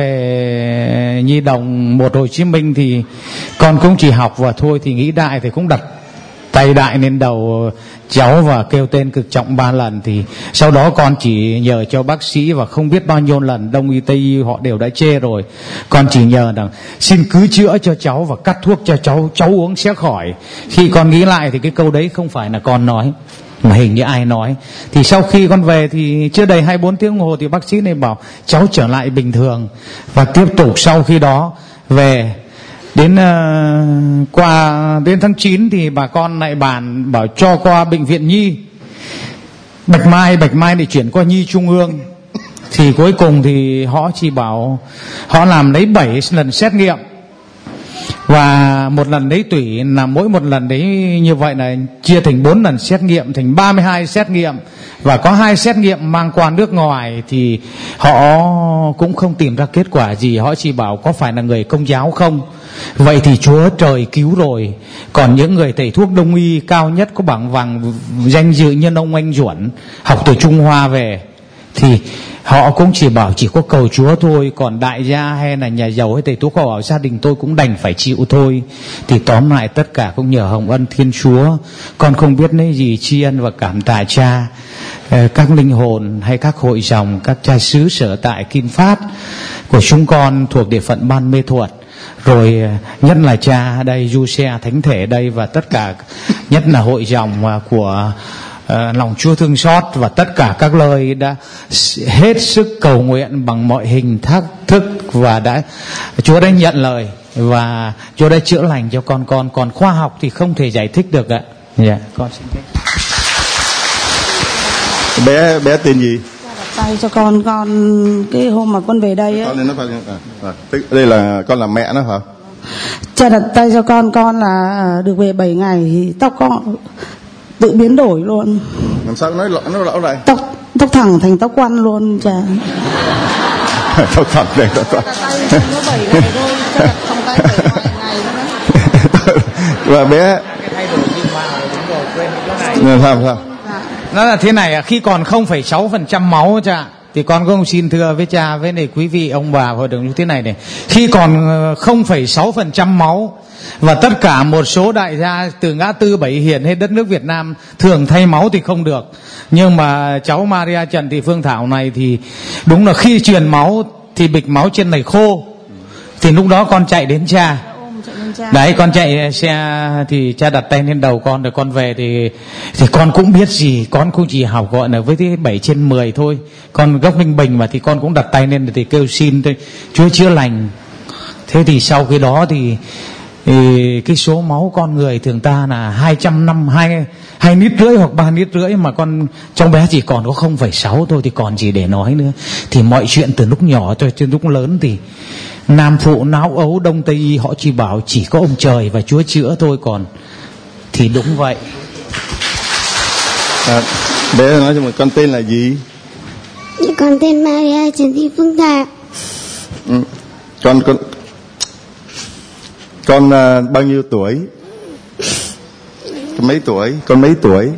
về Nhi đồng 1 Hồ Chí Minh thì con cũng chỉ học và thôi. Thì nghĩ đại thì cũng đặt tay đại lên đầu cháu và kêu tên cực trọng 3 lần. Thì sau đó con chỉ nhờ cho bác sĩ, và không biết bao nhiêu lần đông y tây y họ đều đã chê rồi, con chỉ nhờ rằng xin cứ chữa cho cháu và cắt thuốc cho cháu uống sẽ khỏi. Khi con nghĩ lại thì cái câu đấy không phải là con nói, mà hình như ai nói. Thì sau khi con về thì chưa đầy 24 tiếng đồng hồ thì bác sĩ này bảo cháu trở lại bình thường. Và tiếp tục sau khi đó về đến đến tháng 9 thì bà con lại bàn bảo cho qua bệnh viện Nhi Bạch Mai để chuyển qua Nhi Trung ương. Thì cuối cùng thì họ chỉ bảo họ làm lấy 7 lần xét nghiệm, và một lần lấy tủy, là mỗi một lần đấy như vậy là chia thành 4 lần xét nghiệm, thành 32 xét nghiệm. Và có 2 xét nghiệm mang qua nước ngoài thì họ cũng không tìm ra kết quả gì. Họ chỉ bảo có phải là người Công giáo không. Vậy thì Chúa trời cứu rồi. Còn những người thầy thuốc đông y cao nhất có bảng vàng danh dự như ông Anh Duẩn, học từ Trung Hoa về, thì họ cũng chỉ bảo chỉ có cầu Chúa thôi. Còn đại gia hay là nhà giàu hay thầy thuốc họ bảo gia đình tôi cũng đành phải chịu thôi. Thì tóm lại tất cả cũng nhờ hồng ân Thiên Chúa. Con không biết lấy gì tri ân và cảm tạ cha. các linh hồn hay các hội dòng, các cha xứ sở tại Kim Phát của chúng con thuộc địa phận Ban Mê Thuột, rồi nhất là cha đây, Du Xe Thánh Thể đây, và tất cả nhất là hội dòng của lòng Chúa thương xót, và tất cả các lời đã hết sức cầu nguyện bằng mọi hình thức, và Chúa đã nhận lời và Chúa đã chữa lành cho con. Còn khoa học thì không thể giải thích được ạ. Dạ, con xin phép. Bé tên gì? Tay cho con cái hôm mà con về đây ấy. Đây là con là mẹ nó hả? Cha đặt tay cho con là được về 7 ngày thì tóc con tự biến đổi luôn. Làm sao nó lỗ này? Tóc thẳng thành tóc quăn luôn cha. Tóc thẳng này tóc quăn. Tay nó 7 ngày thôi, cha đặt trong tay 7 ngày nữa. Và bé Thay đổi nhưng mà đúng rồi, quên cái này. Sao? Nó là thế này, khi còn 0,6% máu cha, thì con cũng xin thưa với cha với này quý vị ông bà hội đồng như thế này, khi còn 0,6% máu và tất cả một số đại gia từ ngã tư Bảy Hiền hay đất nước Việt Nam thường thay máu thì không được, nhưng mà cháu Maria Trần Thị Phương Thảo này thì đúng là khi truyền máu thì bịch máu trên này khô, thì lúc đó con chạy đến cha. Đấy, con chạy xe thì cha đặt tay lên đầu con, rồi con về thì con cũng biết gì, con cũng chỉ học gọi là với cái 7/10 thôi, con gốc Ninh Bình mà, thì con cũng đặt tay lên thì kêu xin thôi, Chúa chữa lành. Thế thì sau cái đó thì cái số máu con người thường ta là 2 lít rưỡi hoặc 3 lít rưỡi, mà con trong bé chỉ còn có 0,6 thôi, thì còn gì để nói nữa. Thì mọi chuyện từ lúc nhỏ cho đến lúc lớn thì Nam phụ não ấu Đông Tây y họ chỉ bảo chỉ có ông trời và Chúa chữa thôi, còn thì đúng vậy. Bé nói cho một con tên là gì? Con tên Maria Trần Thị Phương Thảo. Con bao nhiêu tuổi? Con mấy tuổi? 9 tuổi.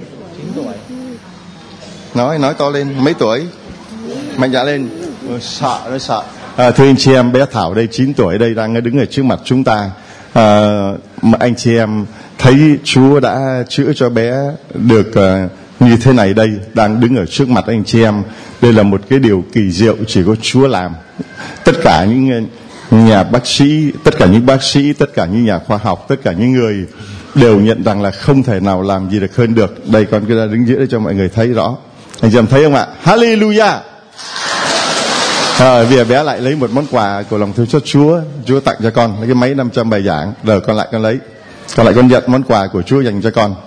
Nói to lên, mấy tuổi? Mạnh dạn lên. Nó sợ. Thưa anh chị em, bé Thảo đây 9 tuổi đây đang đứng ở trước mặt chúng ta. Mà anh chị em thấy Chúa đã chữa cho bé được như thế này đây, đang đứng ở trước mặt anh chị em. Đây là một cái điều kỳ diệu chỉ có Chúa làm. Tất cả những nhà bác sĩ, tất cả những bác sĩ, tất cả những nhà khoa học, tất cả những người đều nhận rằng là không thể nào làm gì được hơn được. Đây con cứ ra đứng giữa để cho mọi người thấy rõ. Anh chị em thấy không ạ? Hallelujah. Bây giờ bé lại lấy một món quà của lòng thương xót Chúa tặng cho con, cái máy 500 bài giảng. Rồi con lại nhận món quà của Chúa dành cho con.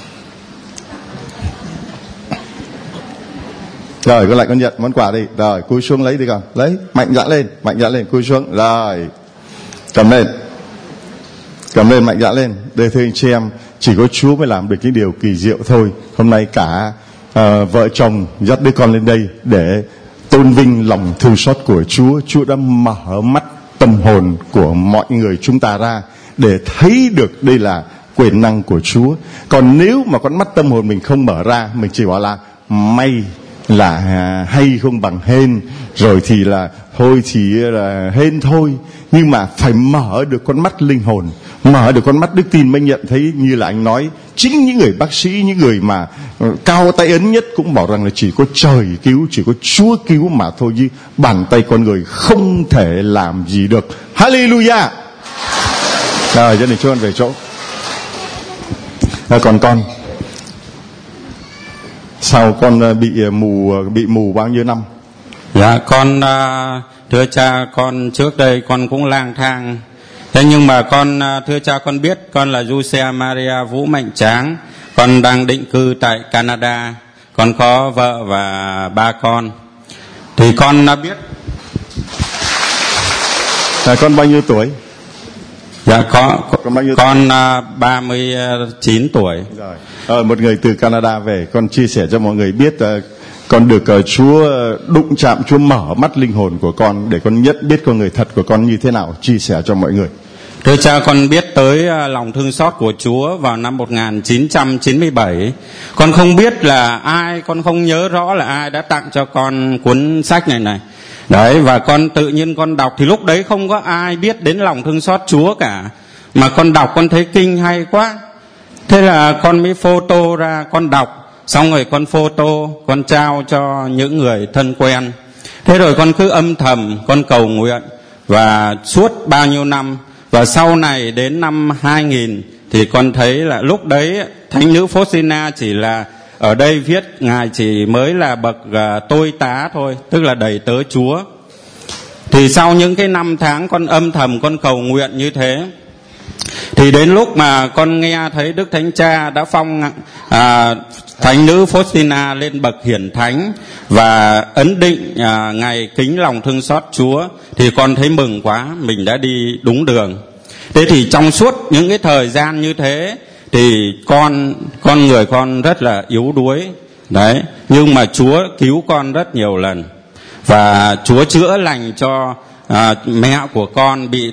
Rồi con nhận món quà đi. Rồi cúi xuống lấy đi con, lấy mạnh dạn lên, cúi xuống. Rồi cầm lên mạnh dạn lên. Đây thưa anh chị em, chỉ có Chúa mới làm được những điều kỳ diệu thôi. Hôm nay cả vợ chồng dắt đứa con lên đây để tôn vinh lòng thương xót của Chúa. Chúa đã mở mắt tâm hồn của mọi người chúng ta ra để thấy được đây là quyền năng của Chúa. Còn nếu mà con mắt tâm hồn mình không mở ra, mình chỉ bảo là may là hay không bằng hên, rồi thì là thôi thì là hên thôi. Nhưng mà phải mở được con mắt linh hồn, mở được con mắt đức tin mới nhận thấy. Như là anh nói, chính những người bác sĩ, những người mà cao tay ấn nhất cũng bảo rằng là chỉ có trời cứu, chỉ có Chúa cứu mà thôi, chứ bàn tay con người không thể làm gì được. Hallelujah. Rồi cho nên cho con về chỗ. Còn con sao con bị mù bao nhiêu năm? Dạ con thưa cha, con trước đây con cũng lang thang. Thế nhưng mà con thưa cha, con biết con là Giuse Maria Vũ Mạnh Tráng. Con đang định cư tại Canada. Con có vợ và 3 con. Thì con đã biết. Con bao nhiêu tuổi? Dạ con 39 tuổi. Rồi. Một người từ Canada về, con chia sẻ cho mọi người biết con được Chúa đụng chạm, Chúa mở mắt linh hồn của con để con nhận biết con người thật của con như thế nào, chia sẻ cho mọi người. Thưa cha, con biết tới lòng thương xót của Chúa vào năm 1997. Con không biết là ai, con không nhớ rõ là ai đã tặng cho con cuốn sách này. Đấy, và con tự nhiên con đọc thì lúc đấy không có ai biết đến lòng thương xót Chúa cả. Mà con đọc con thấy kinh hay quá. Thế là con mới photo ra con đọc. xong rồi con photo, con trao cho những người thân quen. Thế rồi con cứ âm thầm con cầu nguyện, và suốt bao nhiêu năm, và sau này đến năm 2000 thì con thấy là lúc đấy Thánh nữ Faustina chỉ là ở đây viết ngài chỉ mới là bậc tôi tá thôi, tức là đầy tớ Chúa. Thì sau những cái năm tháng con âm thầm con cầu nguyện như thế, thì đến lúc mà con nghe thấy Đức Thánh Cha đã phong Thánh nữ Faustina lên bậc hiển thánh và ấn định ngày kính lòng thương xót Chúa, thì con thấy mừng quá, mình đã đi đúng đường. Thế thì trong suốt những cái thời gian như thế thì con người con rất là yếu đuối đấy, nhưng mà Chúa cứu con rất nhiều lần, và Chúa chữa lành cho mẹ của con bị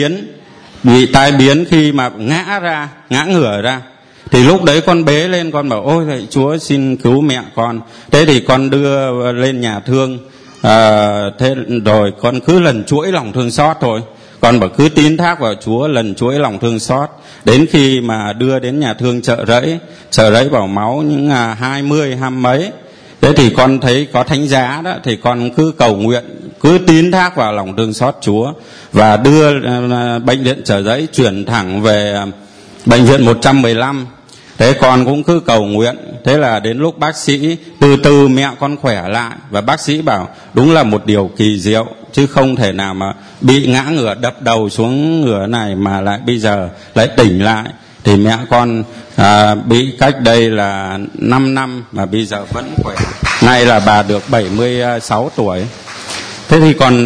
tai biến khi mà ngã ngửa ra. Thì lúc đấy con bế lên, con bảo ôi thầy Chúa xin cứu mẹ con. Thế thì con đưa lên nhà thương, thế rồi con cứ lần chuỗi lòng thương xót thôi. Con bảo cứ tín thác vào Chúa, lần chuỗi lòng thương xót. Đến khi mà đưa đến nhà thương Chợ Rẫy Bảo Máu những 20 mấy. Thế thì con thấy có thánh giá đó, thì con cứ cầu nguyện, cứ tín thác vào lòng thương xót Chúa, và đưa bệnh viện Chợ Rẫy chuyển thẳng về bệnh viện 115. Thế con cũng cứ cầu nguyện. Thế là đến lúc bác sĩ từ từ mẹ con khỏe lại, và bác sĩ bảo đúng là một điều kỳ diệu, chứ không thể nào mà bị ngã ngửa đập đầu xuống ngửa này mà lại bây giờ lại tỉnh lại. Thì mẹ con bị cách đây là 5 năm mà bây giờ vẫn khỏe. Nay là bà được 76 tuổi. Thế thì còn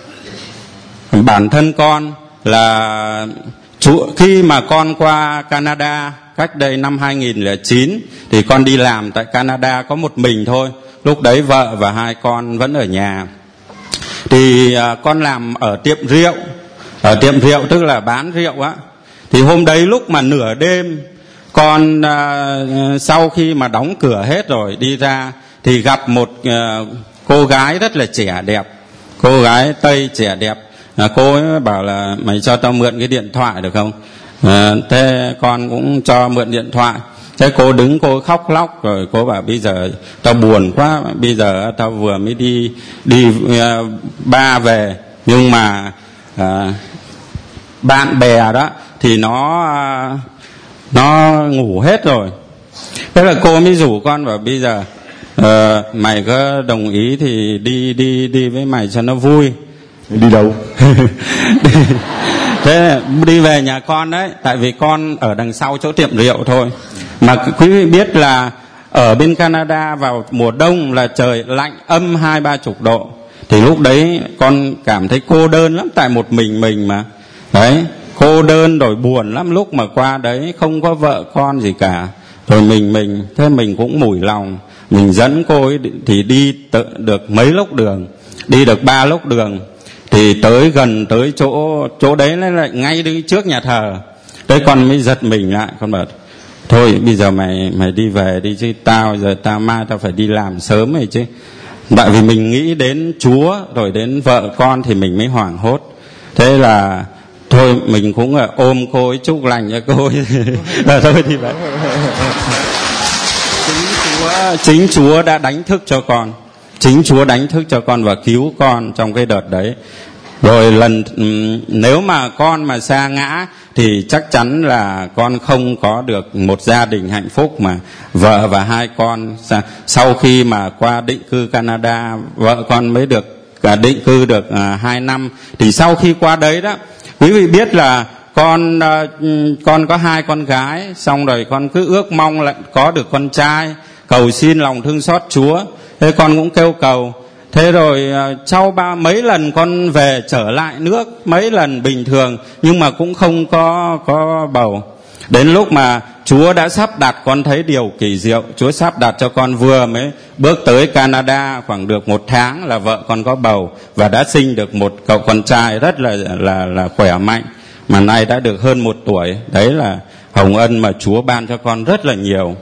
bản thân con là khi mà con qua Canada cách đây năm 2009 thì con đi làm tại Canada có một mình thôi. Lúc đấy vợ và 2 con vẫn ở nhà. Thì con làm ở tiệm rượu tức là bán rượu á. Thì hôm đấy lúc mà nửa đêm, con sau khi mà đóng cửa hết rồi đi ra thì gặp một cô gái rất là trẻ đẹp, cô gái Tây trẻ đẹp. Cô ấy bảo là mày cho tao mượn cái điện thoại được không? Thế con cũng cho mượn điện thoại. Thế cô đứng cô khóc lóc, rồi cô bảo bây giờ tao buồn quá, bây giờ tao vừa mới đi bar về, nhưng mà bạn bè đó thì nó ngủ hết rồi. Thế là cô mới rủ con bảo bây giờ mày có đồng ý thì đi với mày cho nó vui. Đi đâu? Thế đi về nhà con đấy, tại vì con ở đằng sau chỗ tiệm rượu thôi. Mà quý vị biết là ở bên Canada vào mùa đông là trời lạnh âm 20-30 độ. Thì lúc đấy con cảm thấy cô đơn lắm, tại một mình mà. Đấy, cô đơn rồi buồn lắm. Lúc mà qua đấy không có vợ con gì cả, rồi mình thế mình cũng mủi lòng. Mình dẫn cô ấy thì đi được mấy lốc đường, đi được 3 lốc đường thì gần tới chỗ đấy lại ngay đi trước nhà thờ. Đấy con mới giật mình lại, con bảo thôi bây giờ mày đi về đi, chứ tao mai tao phải đi làm sớm rồi chứ. Tại vì mình nghĩ đến Chúa rồi đến vợ con thì mình mới hoảng hốt. Thế là thôi mình cũng ôm cô ấy chúc lành cho cô ấy. Thôi thì vậy. Chính Chúa đã đánh thức cho con. Chính Chúa đánh thức cho con và cứu con trong cái đợt đấy. Rồi nếu mà con mà sa ngã thì chắc chắn là con không có được một gia đình hạnh phúc. Mà vợ và 2 con sau khi mà qua định cư Canada, vợ con mới được định cư được 2 năm. Thì sau khi qua đấy đó, quý vị biết là con có 2 con gái, xong rồi con cứ ước mong là có được con trai, cầu xin lòng thương xót Chúa. Thế con cũng kêu cầu. Thế rồi sau mấy lần con về trở lại nước, mấy lần bình thường, nhưng mà cũng không có bầu. Đến lúc mà Chúa đã sắp đặt, con thấy điều kỳ diệu. Chúa sắp đặt cho con vừa mới bước tới Canada khoảng được 1 tháng là vợ con có bầu, và đã sinh được một cậu con trai rất là khỏe mạnh, mà nay đã được hơn 1 tuổi. Đấy là hồng ân mà Chúa ban cho con rất là nhiều.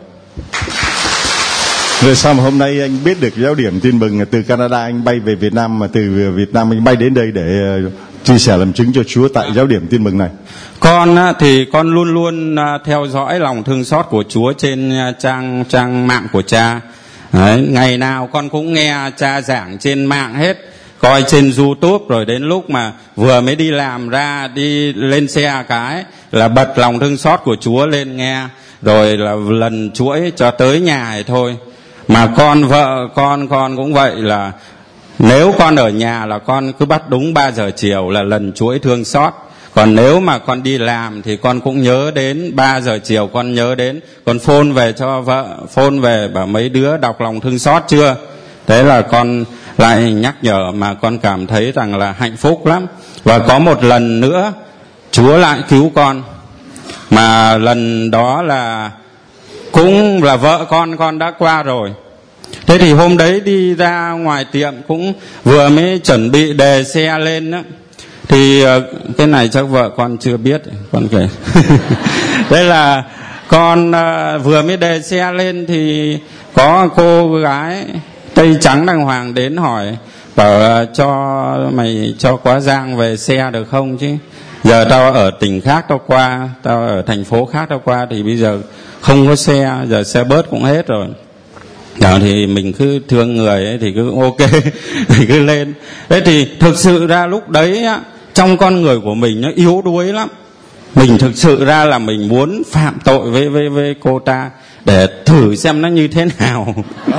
Rồi sao mà hôm nay anh biết được giáo điểm tin mừng từ Canada anh bay về Việt Nam, mà từ Việt Nam anh bay đến đây để chia sẻ làm chứng cho Chúa tại giáo điểm Tin Mừng này? Con thì con luôn luôn theo dõi lòng thương xót của Chúa trên trang mạng của cha. Đấy, ngày nào con cũng nghe cha giảng trên mạng hết, coi trên YouTube, rồi đến lúc mà vừa mới đi làm ra, đi lên xe cái là bật lòng thương xót của Chúa lên nghe, rồi là lần chuỗi cho tới nhà thì thôi. Mà vợ con cũng vậy, là nếu con ở nhà là con cứ bắt đúng 3 giờ chiều là lần chuỗi thương xót. Còn nếu mà con đi làm thì con cũng nhớ đến 3 giờ chiều, con nhớ đến, con phone về cho vợ, phone về bảo mấy đứa đọc lòng thương xót chưa. Thế là con lại nhắc nhở, mà con cảm thấy rằng là hạnh phúc lắm. Và có một lần nữa Chúa lại cứu con, mà lần đó là cũng là vợ con đã qua rồi. Thế thì hôm đấy đi ra ngoài tiệm cũng vừa mới chuẩn bị đề xe lên đó, thì cái này chắc vợ con chưa biết, con kể. Đây là con vừa mới đề xe lên thì có cô gái Tây trắng đàng hoàng đến hỏi, bảo mày cho quá giang về xe được không chứ? Giờ tao ở tỉnh khác tao qua, tao ở thành phố khác tao qua, thì bây giờ không có xe, giờ xe bớt cũng hết rồi. Đó, thì mình cứ thương người ấy, thì cứ ok thì cứ lên. Thế thì thực sự ra lúc đấy á, trong con người của mình nó yếu đuối lắm. Mình thực sự ra là mình muốn phạm tội với cô ta để thử xem nó như thế nào.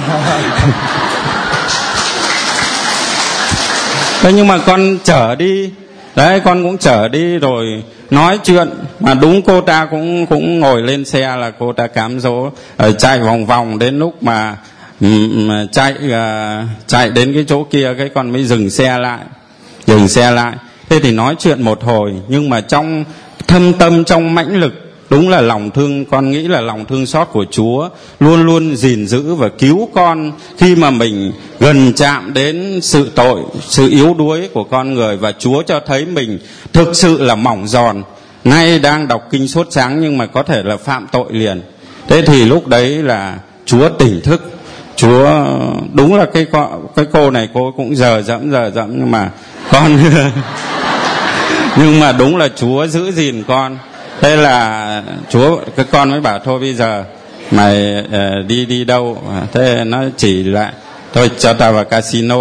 Thế nhưng mà con chở đi, đấy, con cũng chở đi rồi nói chuyện, mà đúng cô ta cũng ngồi lên xe, là cô ta cám dỗ chạy vòng vòng, đến lúc mà chạy đến cái chỗ kia, cái con mới dừng xe lại. Thế thì nói chuyện một hồi, nhưng mà trong thâm tâm, trong mãnh lực, đúng là lòng thương, con nghĩ là lòng thương xót của Chúa luôn luôn gìn giữ và cứu con khi mà mình gần chạm đến sự tội, sự yếu đuối của con người, và Chúa cho thấy mình thực sự là mỏng giòn, nay đang đọc kinh sốt sáng nhưng mà có thể là phạm tội liền. Thế thì lúc đấy là Chúa tỉnh thức. Chúa đúng là cái cô này cô cũng giờ dẫm nhưng mà con nhưng mà đúng là Chúa giữ gìn con. Thế là cái con mới bảo thôi bây giờ mày đi đâu? Thế nó chỉ lại thôi cho tao vào casino.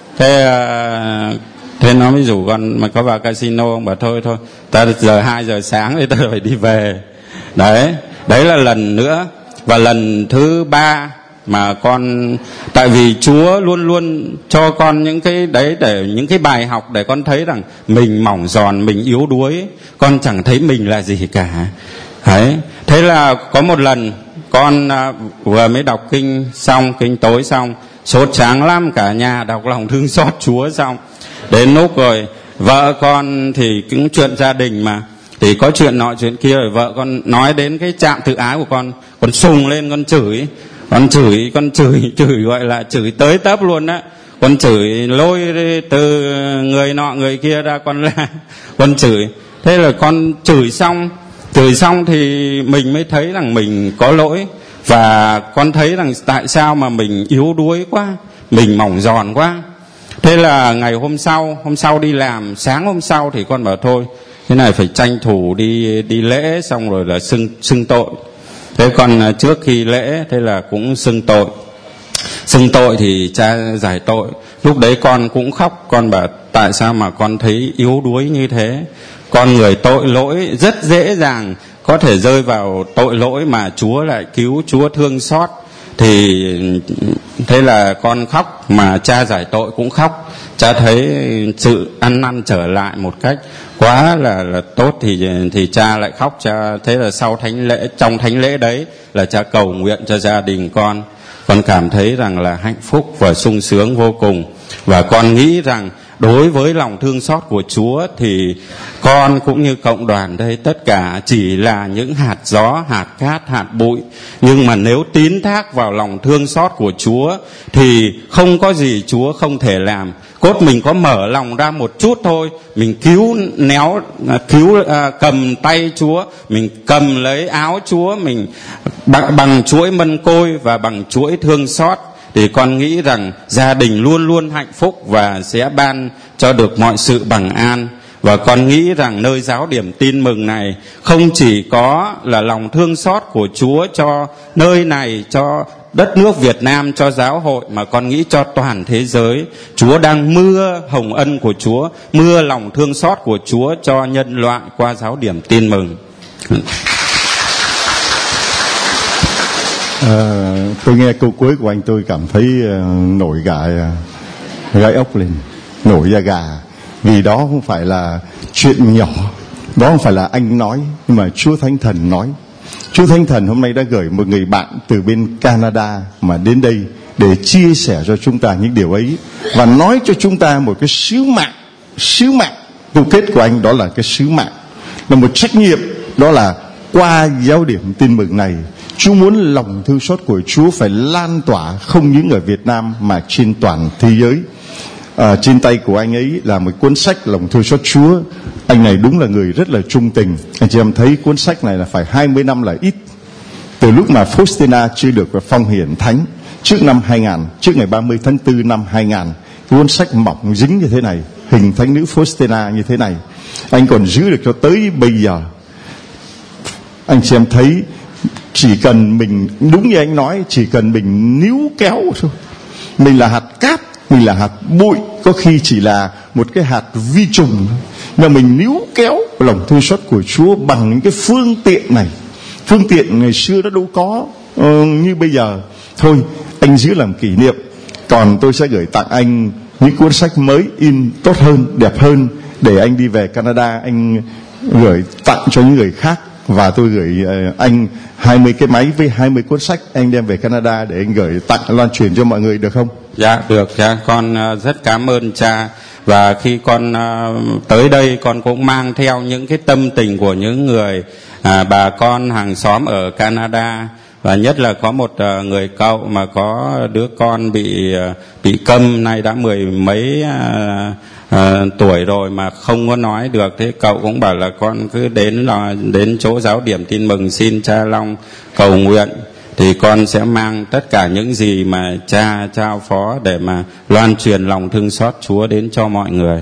Thế nó mới rủ con, mà có vào casino không? Bảo thôi ta giờ 2 giờ sáng thì ta phải đi về. Đấy là lần nữa. Và lần thứ 3 mà con, tại vì Chúa luôn luôn cho con những cái đấy, để những cái bài học để con thấy rằng mình mỏng giòn, mình yếu đuối, con chẳng thấy mình là gì cả. Đấy. Thế là có một lần con vừa mới đọc kinh xong, kinh tối xong, sốt sáng lắm, cả nhà đọc lòng thương xót Chúa xong, đến lúc rồi vợ con thì cũng chuyện gia đình mà, thì có chuyện nọ chuyện kia, rồi vợ con nói đến cái trạm tự ái của con sùng lên, con chửi gọi là chửi tới tấp luôn á. Con chửi lôi từ người nọ người kia ra, con chửi. Thế là con chửi xong thì mình mới thấy rằng mình có lỗi, và con thấy rằng tại sao mà mình yếu đuối quá, mình mỏng giòn quá. Thế là ngày hôm sau đi làm, sáng hôm sau thì con bảo thôi, thế này phải tranh thủ đi lễ xong rồi là xưng tội. Thế còn trước khi lễ thế là cũng xưng tội thì cha giải tội. Lúc đấy con cũng khóc, con bảo tại sao mà con thấy yếu đuối như thế. Con người tội lỗi rất dễ dàng có thể rơi vào tội lỗi, mà Chúa lại cứu, Chúa thương xót. Thì thế là con khóc, mà cha giải tội cũng khóc. Cha thấy sự ăn năn trở lại một cách quá là tốt, thì cha lại khóc. Cha thế là sau thánh lễ, trong thánh lễ đấy là cha cầu nguyện cho gia đình con cảm thấy rằng là hạnh phúc và sung sướng vô cùng. Và con nghĩ rằng đối với lòng thương xót của Chúa thì con cũng như cộng đoàn đây, tất cả chỉ là những hạt gió, hạt cát, hạt bụi. Nhưng mà nếu tín thác vào lòng thương xót của Chúa thì không có gì Chúa không thể làm. Cốt mình có mở lòng ra một chút thôi, mình cầm tay Chúa, mình cầm lấy áo Chúa, mình bằng chuỗi mân côi và bằng chuỗi thương xót, thì con nghĩ rằng gia đình luôn luôn hạnh phúc và sẽ ban cho được mọi sự bằng an. Và con nghĩ rằng nơi giáo điểm tin mừng này không chỉ có là lòng thương xót của Chúa cho nơi này, cho đất nước Việt Nam, cho giáo hội, mà con nghĩ cho toàn thế giới. Chúa đang mưa hồng ân của Chúa, mưa lòng thương xót của Chúa cho nhân loại qua giáo điểm tin mừng. Tôi nghe câu cuối của anh tôi cảm thấy nổi gai ốc lên, nổi da gà. Vì đó không phải là chuyện nhỏ, đó không phải là anh nói, nhưng mà Chúa Thánh Thần nói. Chúa Thánh Thần hôm nay đã gửi một người bạn từ bên Canada mà đến đây để chia sẻ cho chúng ta những điều ấy, và nói cho chúng ta một cái sứ mạng. Câu kết của anh đó là cái sứ mạng, là một trách nhiệm, đó là qua giáo điểm tin mừng này, Chúa muốn lòng thương xót của Chúa phải lan tỏa không những ở Việt Nam mà trên toàn thế giới. Trên tay của anh ấy là một cuốn sách Lòng thương xót Chúa. Anh này đúng là người rất là trung tình. Anh chị em thấy cuốn sách này là phải 20 năm là ít. Từ lúc mà Faustina chưa được phong hiển thánh, trước năm 2000, trước ngày 30 tháng 4 năm 2000, cuốn sách mỏng dính như thế này, hình thánh nữ Faustina như thế này, anh còn giữ được cho tới bây giờ. Anh chị em thấy, chỉ cần mình, đúng như anh nói, chỉ cần mình níu kéo thôi. Mình là hạt cát, mình là hạt bụi, có khi chỉ là một cái hạt vi trùng, mà mình níu kéo lòng thương xót của Chúa bằng những cái phương tiện này. Phương tiện ngày xưa nó đâu có như bây giờ. Thôi, anh giữ làm kỷ niệm. Còn tôi sẽ gửi tặng anh những cuốn sách mới in tốt hơn, đẹp hơn, để anh đi về Canada anh gửi tặng cho những người khác. Và tôi gửi anh 20 cái máy với 20 cuốn sách, anh đem về Canada để anh gửi tặng, loan truyền cho mọi người được không? Dạ được, dạ con rất cảm ơn cha. Và khi con tới đây, con cũng mang theo những cái tâm tình của những người bà con hàng xóm ở Canada. Và nhất là có một người cậu mà có đứa con bị câm, nay đã 10 mấy tuổi rồi mà không có nói được. Thế cậu cũng bảo là con cứ đến chỗ giáo điểm tin mừng xin cha Long cầu nguyện, thì con sẽ mang tất cả những gì mà cha trao phó để mà loan truyền lòng thương xót Chúa đến cho mọi người.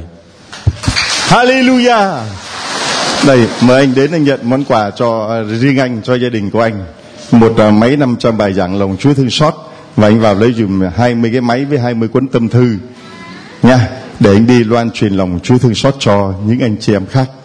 Hallelujah. Đây, mời anh đến anh nhận món quà cho riêng anh, cho gia đình của anh. Một máy 500 bài giảng lòng Chúa thương xót, và anh vào lấy dùm 20 cái máy với 20 cuốn tâm thư nha, để anh đi loan truyền lòng Chúa thương xót cho những anh chị em khác.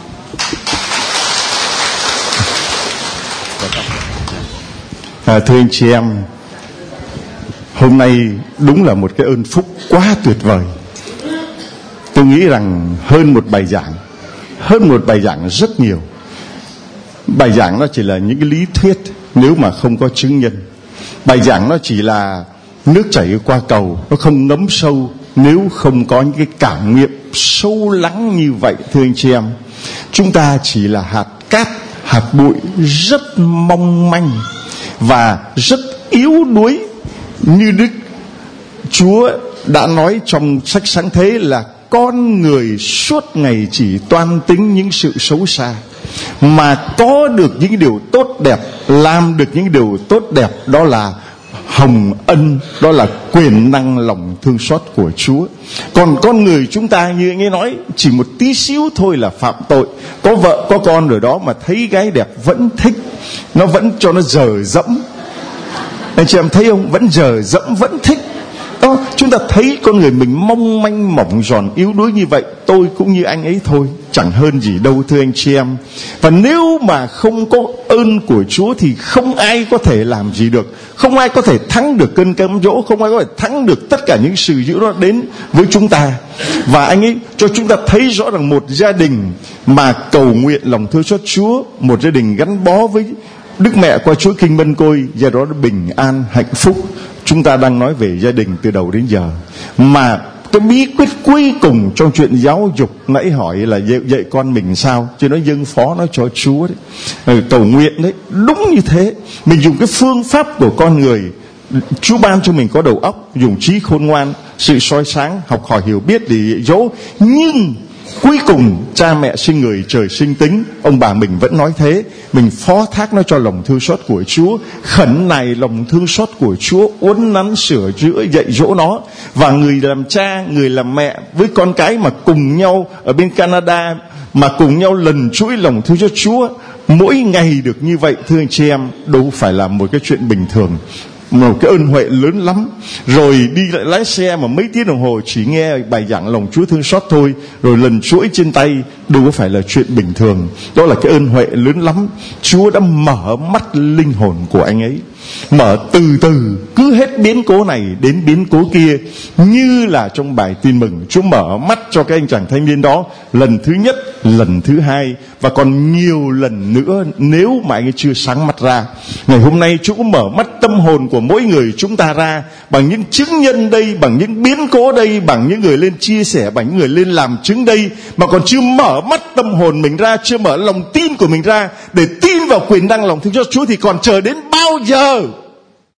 Thưa anh chị em, hôm nay đúng là một cái ơn phúc quá tuyệt vời. Tôi nghĩ rằng hơn một bài giảng rất nhiều. Bài giảng nó chỉ là những cái lý thuyết nếu mà không có chứng nhân. Bài giảng nó chỉ là nước chảy qua cầu, nó không ngấm sâu nếu không có những cái cảm nghiệm sâu lắng như vậy. Thưa anh chị em, chúng ta chỉ là hạt cát, hạt bụi rất mong manh và rất yếu đuối, như Đức Chúa đã nói trong sách Sáng Thế là con người suốt ngày chỉ toan tính những sự xấu xa, mà có được những điều tốt đẹp, làm được những điều tốt đẹp, đó là hồng ân, đó là quyền năng lòng thương xót của Chúa. Còn con người chúng ta như anh ấy nói, chỉ một tí xíu thôi là phạm tội. Có vợ có con rồi đó mà thấy gái đẹp vẫn thích, nó vẫn cho nó dở dẫm. Anh chị em thấy không? Vẫn dở dẫm, vẫn thích. Đó, chúng ta thấy con người mình mong manh mỏng giòn yếu đuối như vậy. Tôi cũng như anh ấy thôi, chẳng hơn gì đâu thưa anh chị em. Và nếu mà không có ơn của Chúa thì không ai có thể làm gì được. Không ai có thể thắng được cơn cám dỗ, không ai có thể thắng được tất cả những sự dữ đó đến với chúng ta. Và anh ấy cho chúng ta thấy rõ rằng một gia đình mà cầu nguyện lòng thương xót Chúa, một gia đình gắn bó với Đức Mẹ qua Chúa Kinh Mân Côi, do đó bình an, hạnh phúc. Chúng ta đang nói về gia đình từ đầu đến giờ, mà cái bí quyết cuối cùng trong chuyện giáo dục nãy hỏi là dạy con mình sao, chứ nó dâng phó nó cho Chúa đấy, cầu nguyện đấy, đúng như thế. Mình dùng cái phương pháp của con người, Chúa ban cho mình có đầu óc, dùng trí khôn ngoan, sự soi sáng, học hỏi hiểu biết để dỗ, nhưng Cuối cùng cha mẹ sinh người trời sinh tính, ông bà mình vẫn nói thế. Mình phó thác nó cho lòng thương xót của Chúa, khẩn này lòng thương xót của Chúa uốn nắn sửa chữa dạy dỗ nó. Và người làm cha, người làm mẹ với con cái mà cùng nhau ở bên Canada, mà cùng nhau lần chuỗi lòng thương xót Chúa mỗi ngày được như vậy, thưa anh chị em, đâu phải là một cái chuyện bình thường, một cái ơn huệ lớn lắm. Rồi đi lại lái xe mà mấy tiếng đồng hồ chỉ nghe bài giảng lòng Chúa thương xót thôi, rồi lần chuỗi trên tay, đâu có phải là chuyện bình thường. Đó là cái ơn huệ lớn lắm. Chúa đã mở mắt linh hồn của anh ấy, mở từ từ, cứ hết biến cố này đến biến cố kia. Như là trong bài tin mừng, Chúa mở mắt cho cái anh chàng thanh niên đó lần thứ nhất, lần thứ hai, và còn nhiều lần nữa nếu mà anh ấy chưa sáng mắt ra. Ngày hôm nay Chúa cũng mở mắt tâm hồn của mỗi người chúng ta ra, bằng những chứng nhân đây, bằng những biến cố đây, bằng những người lên chia sẻ, bằng những người lên làm chứng đây, mà còn chưa mở mắt tâm hồn mình ra, chưa mở lòng tin của mình ra để tin vào quyền năng lòng thương xót Chúa, thì còn chờ đến bao giờ?